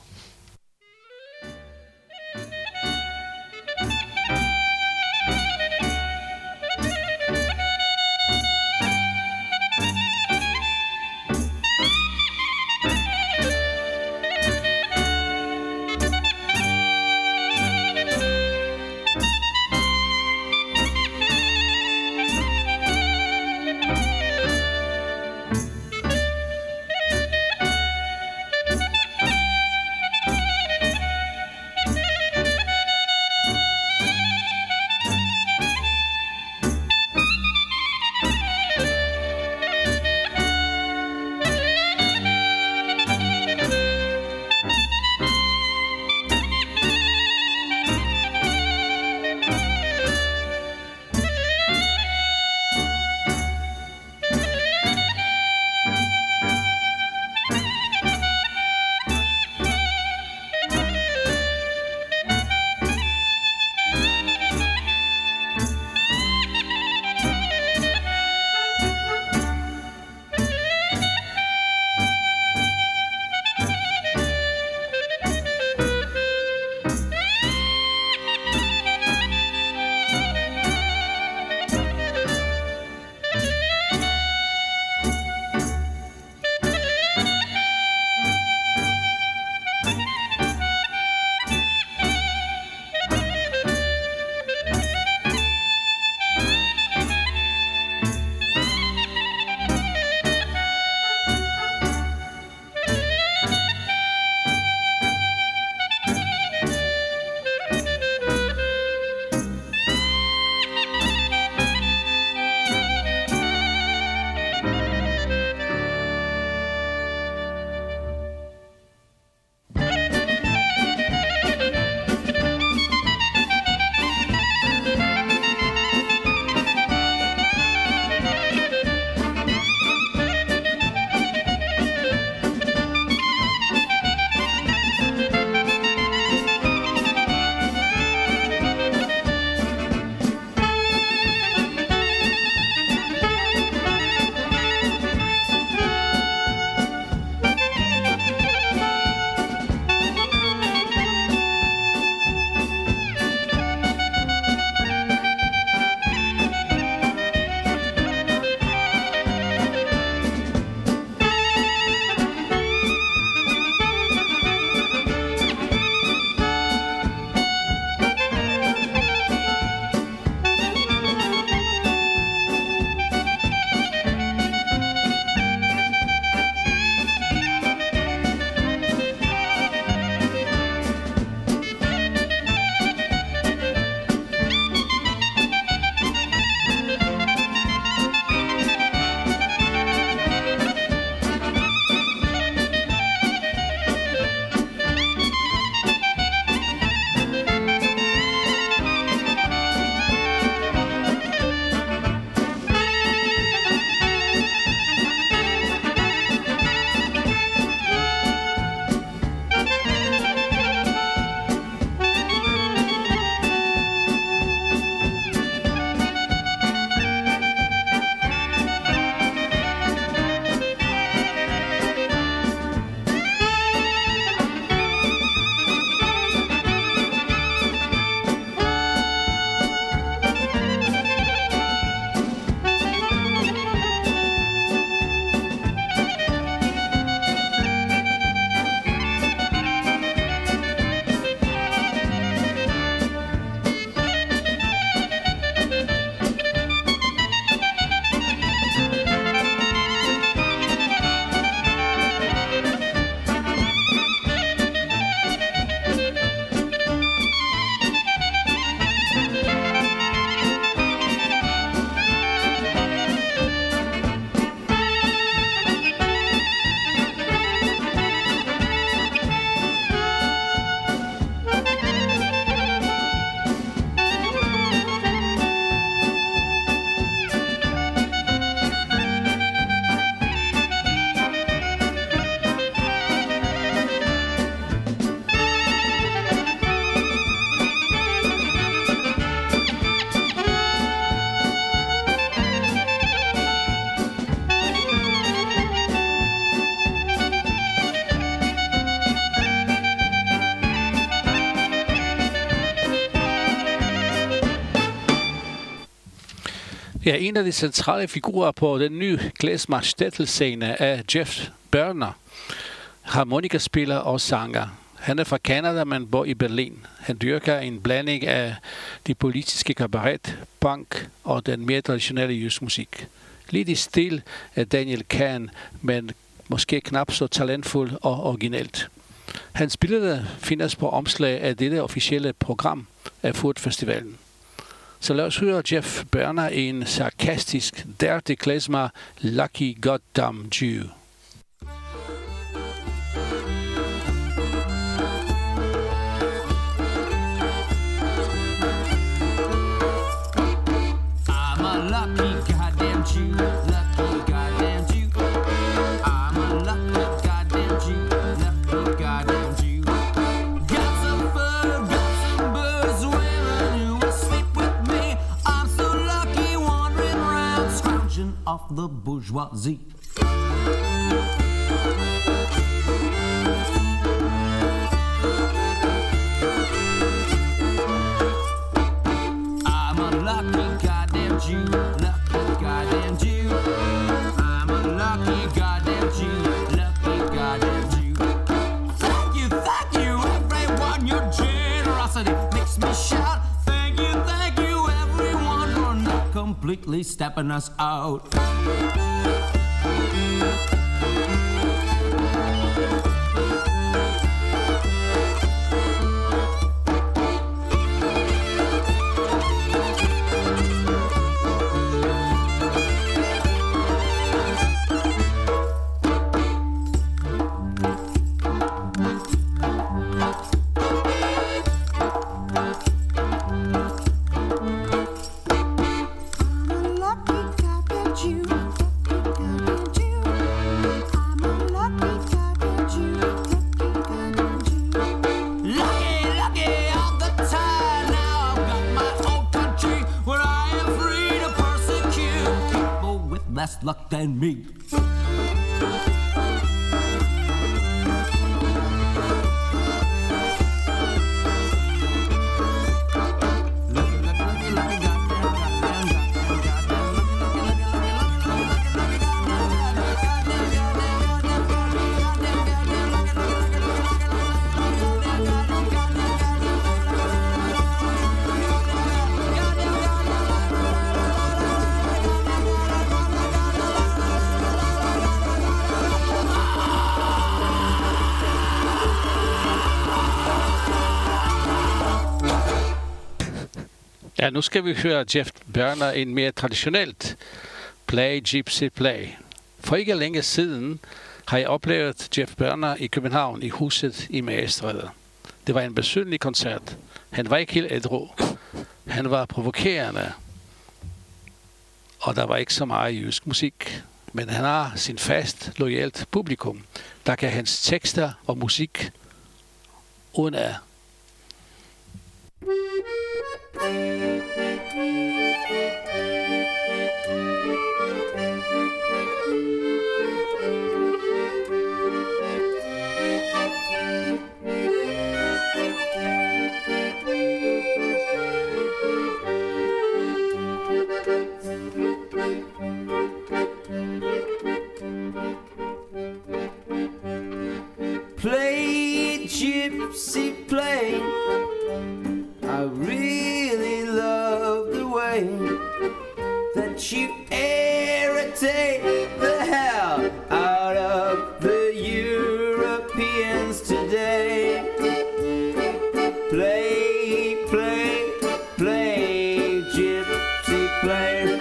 Speaker 6: Ja, en af de centrale figurer på den nye klezmer Shtetl-scene er Jeff Berner, harmonikaspiller og sanger. Han er fra Canada, men bor i Berlin. Han dyrker en blanding af de politiske kabaret, punk og den mere traditionelle jysk musik. Lidt i stil af Daniel Kahn, men måske knap så talentfuld og originelt. Hans billeder findes på omslag af dette officielle program af Furt-festivalen. Så lad os høre Jeff Berner i en sarkastisk dirty klezmer Lucky Goddamn Jew.
Speaker 3: I'm a lucky goddamn Jew, lucky goddamn Jew. I'm a lucky goddamn Jew, lucky goddamn Jew. Got some fur, got some birds, women who will sleep with me. I'm so lucky wandering around, scrounging off the bourgeoisie. I'm a lucky goddamn Jew, lucky goddamn Jew. I'm a lucky goddamn Jew, lucky goddamn Jew. Thank you, everyone. Your generosity makes me shout. Thank you, everyone, for not completely stepping us out. Less luck than me.
Speaker 6: Ja, nu skal vi høre Jeff Berner en mere traditionelt play, Gypsy Play. For ikke længe siden har jeg oplevet Jeff Berner i København i huset i Magestræde. Det var en besynderlig koncert. Han var ikke helt ædru. Han var provokerende. Og der var ikke så meget jysk musik. Men han har sin fast, loyalt publikum, der kan hans tekster og musik uden af.
Speaker 3: Play, gypsy, play. I really love the way that you irritate the hell out of the Europeans today. Play, play, play, gypsy, play.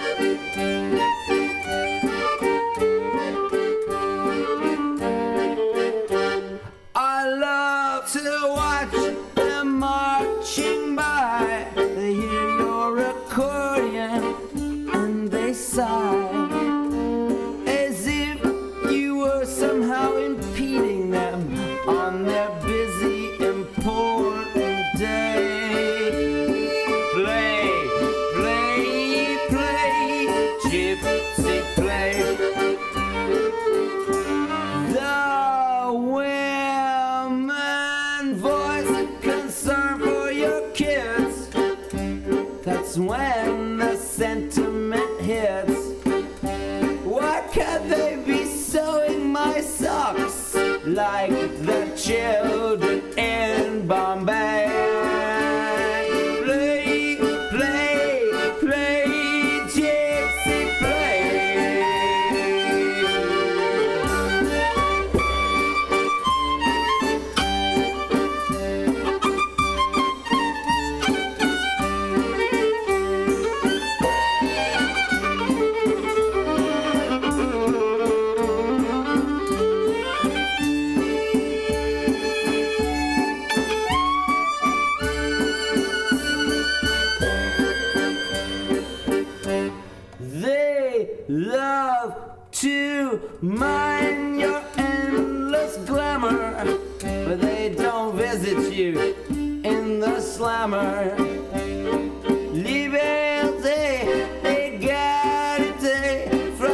Speaker 3: I love to watch them marching by. They hear your accordion and they sigh, as if you were somehow impeding them on their busy, important day. Play, play, play, gypsy, play. The women voice concern for your kids. That's when the sentiment hits.
Speaker 7: mind your endless glamour, but they don't visit you in the slammer. Liberté, égalité,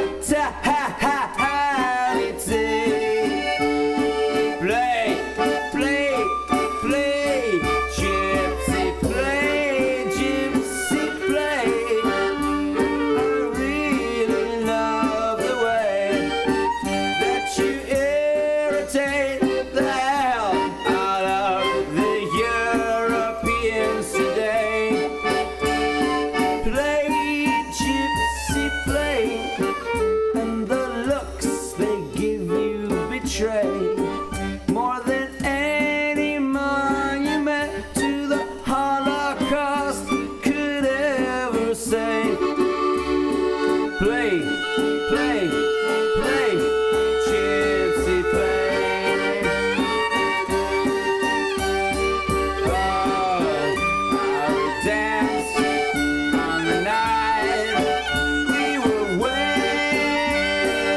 Speaker 7: fraternité. Play, play, play, gypsy, play, gypsy, play. I really love the way that you irritate the hell out of the Europeans today. Play, gypsy, play, and the looks they give you betray more than any monument to the Holocaust could ever say. Play, play, play, gypsy, play. Oh, I would dance on the night we were wed.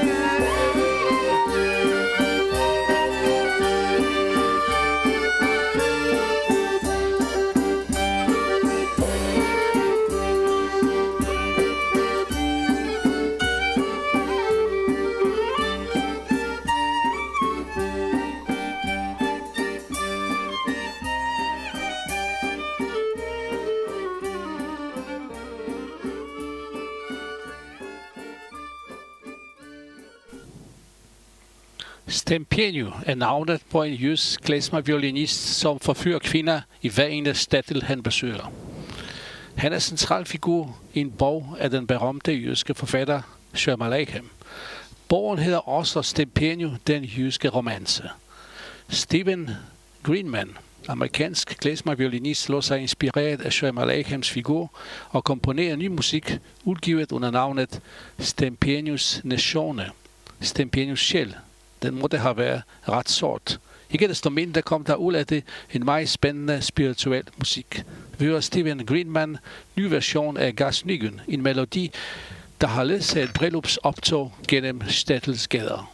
Speaker 6: Stempenius er navnet på en jysk klezmer-violinist, som forfører kvinder i hver eneste staddel, han besøger. Han er central figur i en bog af den berømte jyske forfatter Sherman Aleichem. Bogen hedder også Stempenius, den jyske romance. Stephen Greenman, amerikansk klezmer-violinist, lå sig inspireret af Sherman Aleichems figur og komponerer ny musik, udgivet under navnet Stempenius Natione, Stempenius sjæl. Den måtte have været ret sort. Ikke desto mindre kom der ud af det en meget spændende spirituel musik. Vi hører Stephen Greenman, ny version af Gasnyggen, en melodi, der har ledsaget et bryllupsoptog gennem Stettels gader.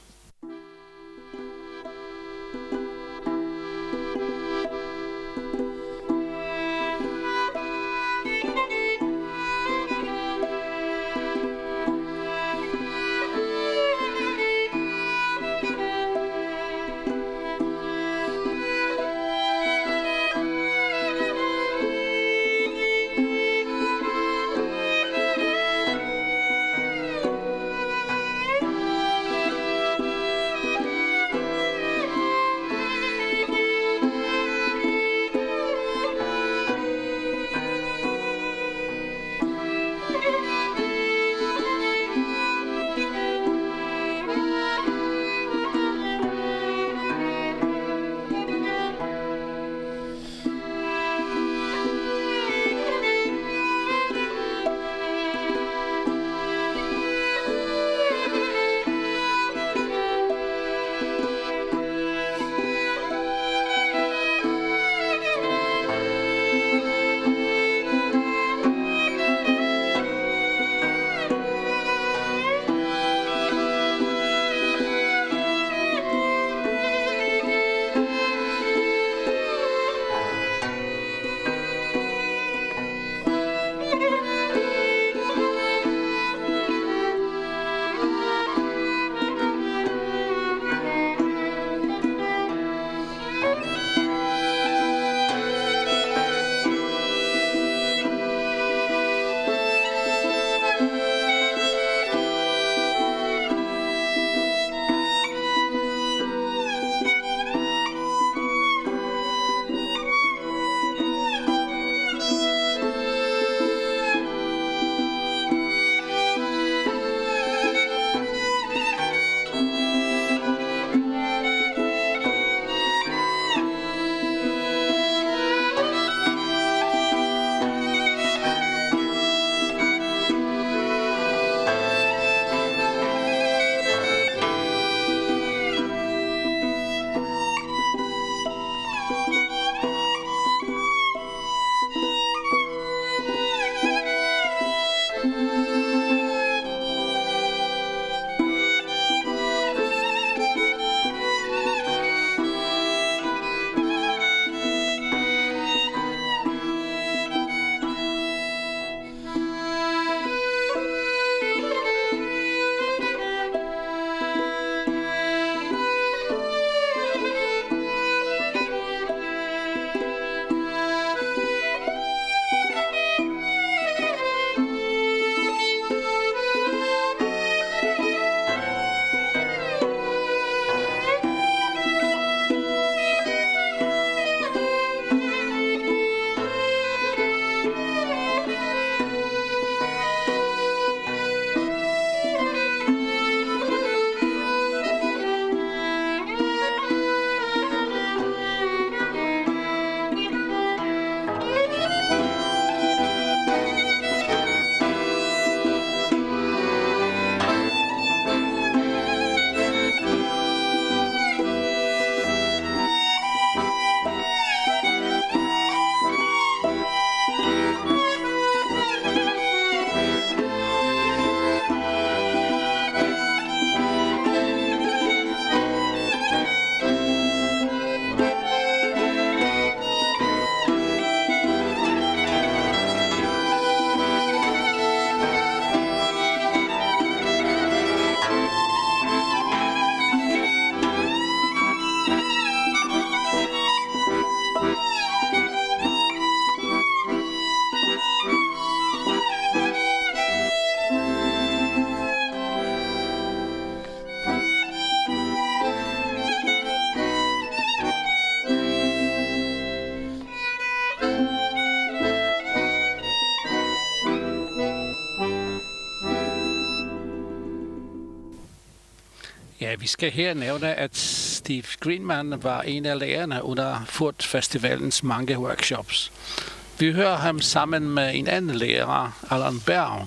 Speaker 6: Ja, vi skal her nævne, at Steve Greenman var en af lærerne under Furt Festivalens mange workshops. Vi hører ham sammen med en anden lærer, Allan Berg,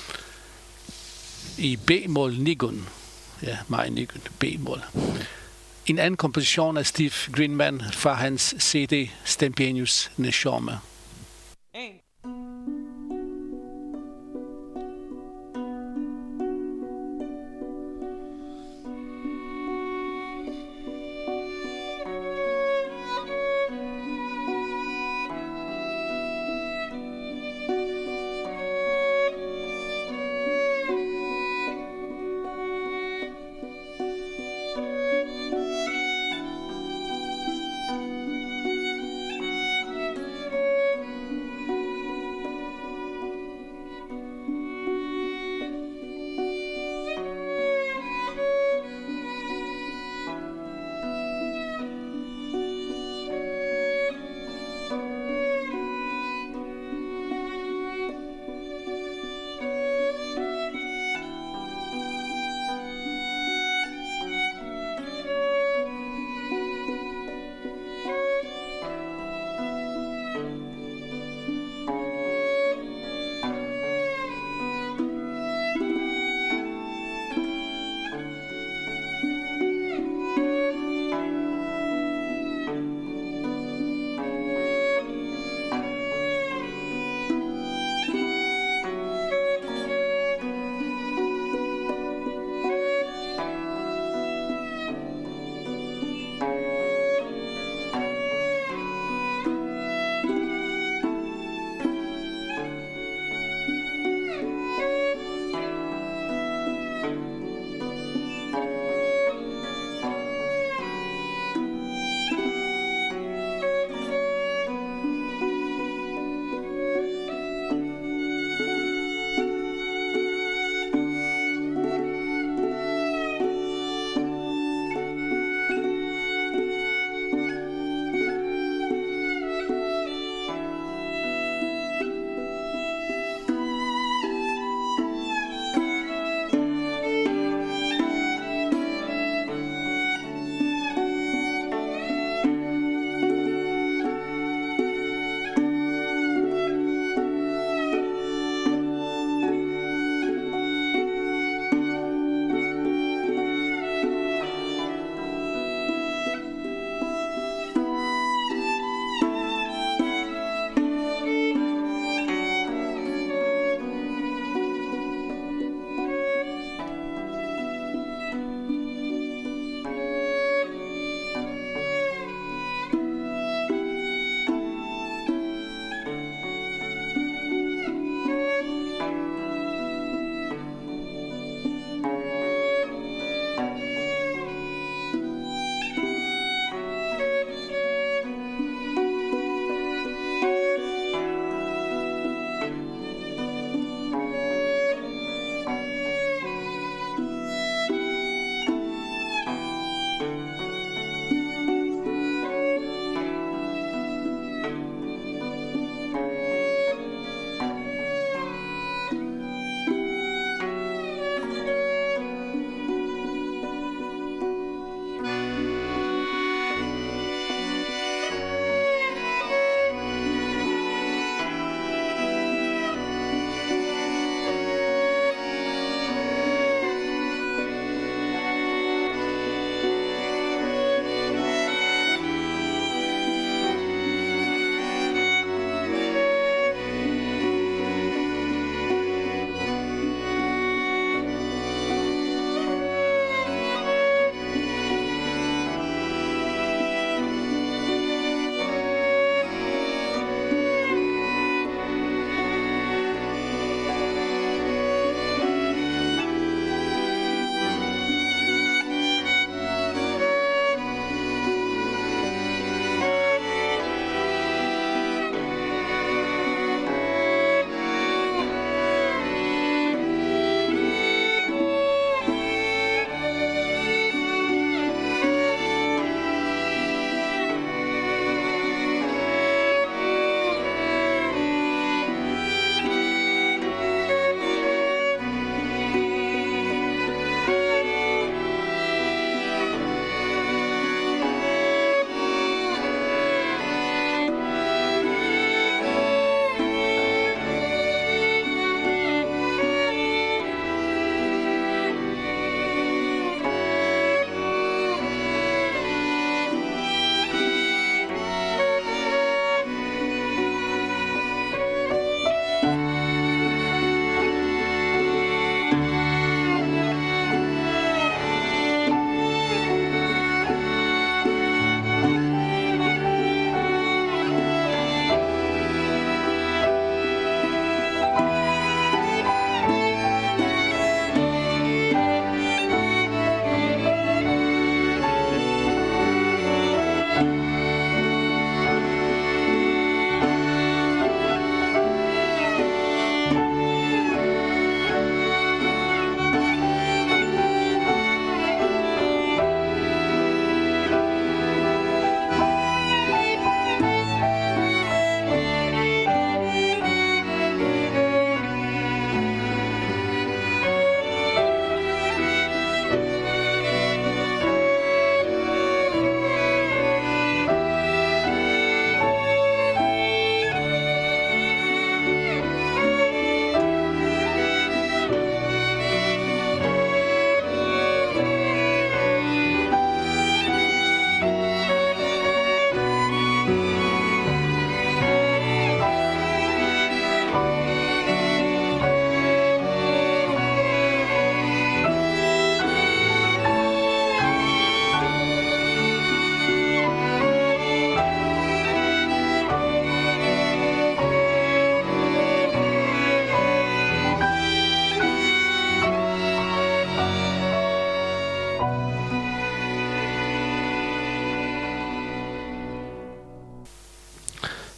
Speaker 6: i B-mål Nigun. Ja, meget Nigun, B-mål. En anden komposition af Steve Greenman fra hans CD Stempenius Neshome.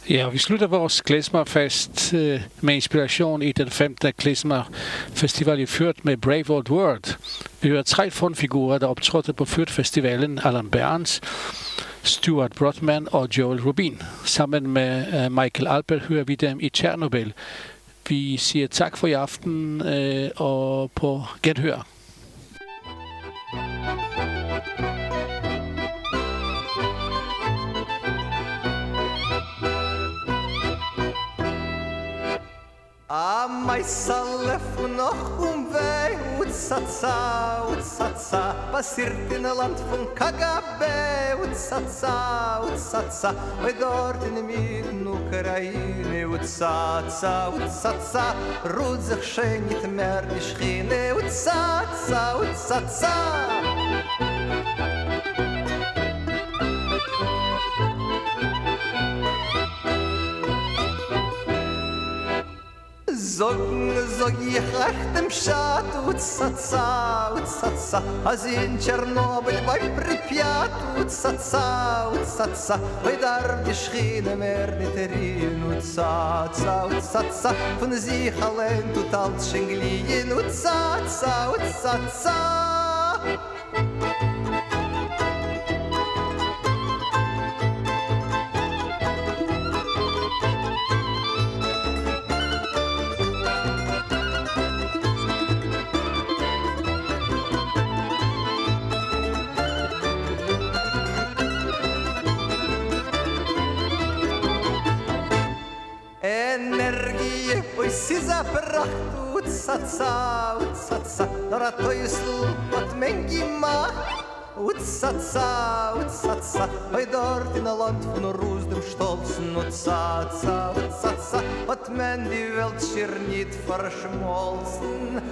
Speaker 6: Ja, vi slutter vores klezmerfest med inspiration i den 5. klezmerfestival i Fürth med Brave Old World. Vi hører 3 frontfigurer, der optrådte på Fürth-festivalen: Allan Berns, Stuart Broadman og Joel Rubin. Sammen med Michael Albert hører vi dem i Tjernobyl. Vi siger tak for i aften og på genhør.
Speaker 8: Mai salef noch weh utsatsa passiert in ein Land von KGB utsatsa oi dort in der Ukraine utsatsa ruht sich schön nicht mehr die Schiene utsatsa Zog ich recht im Schad utsatsa als in Tschernobyl bei Pripyat utsatsa oi darf die Schiene mehr nicht rein utsatsa von sich allein total schenglien utsatsa Energie, oi si zapracht utsatsa Nora to je slup od mengima utsatsa oi dort in a Land von Rusdem Stolzen utsatsa Hat man die Welt schier nicht verschmolzen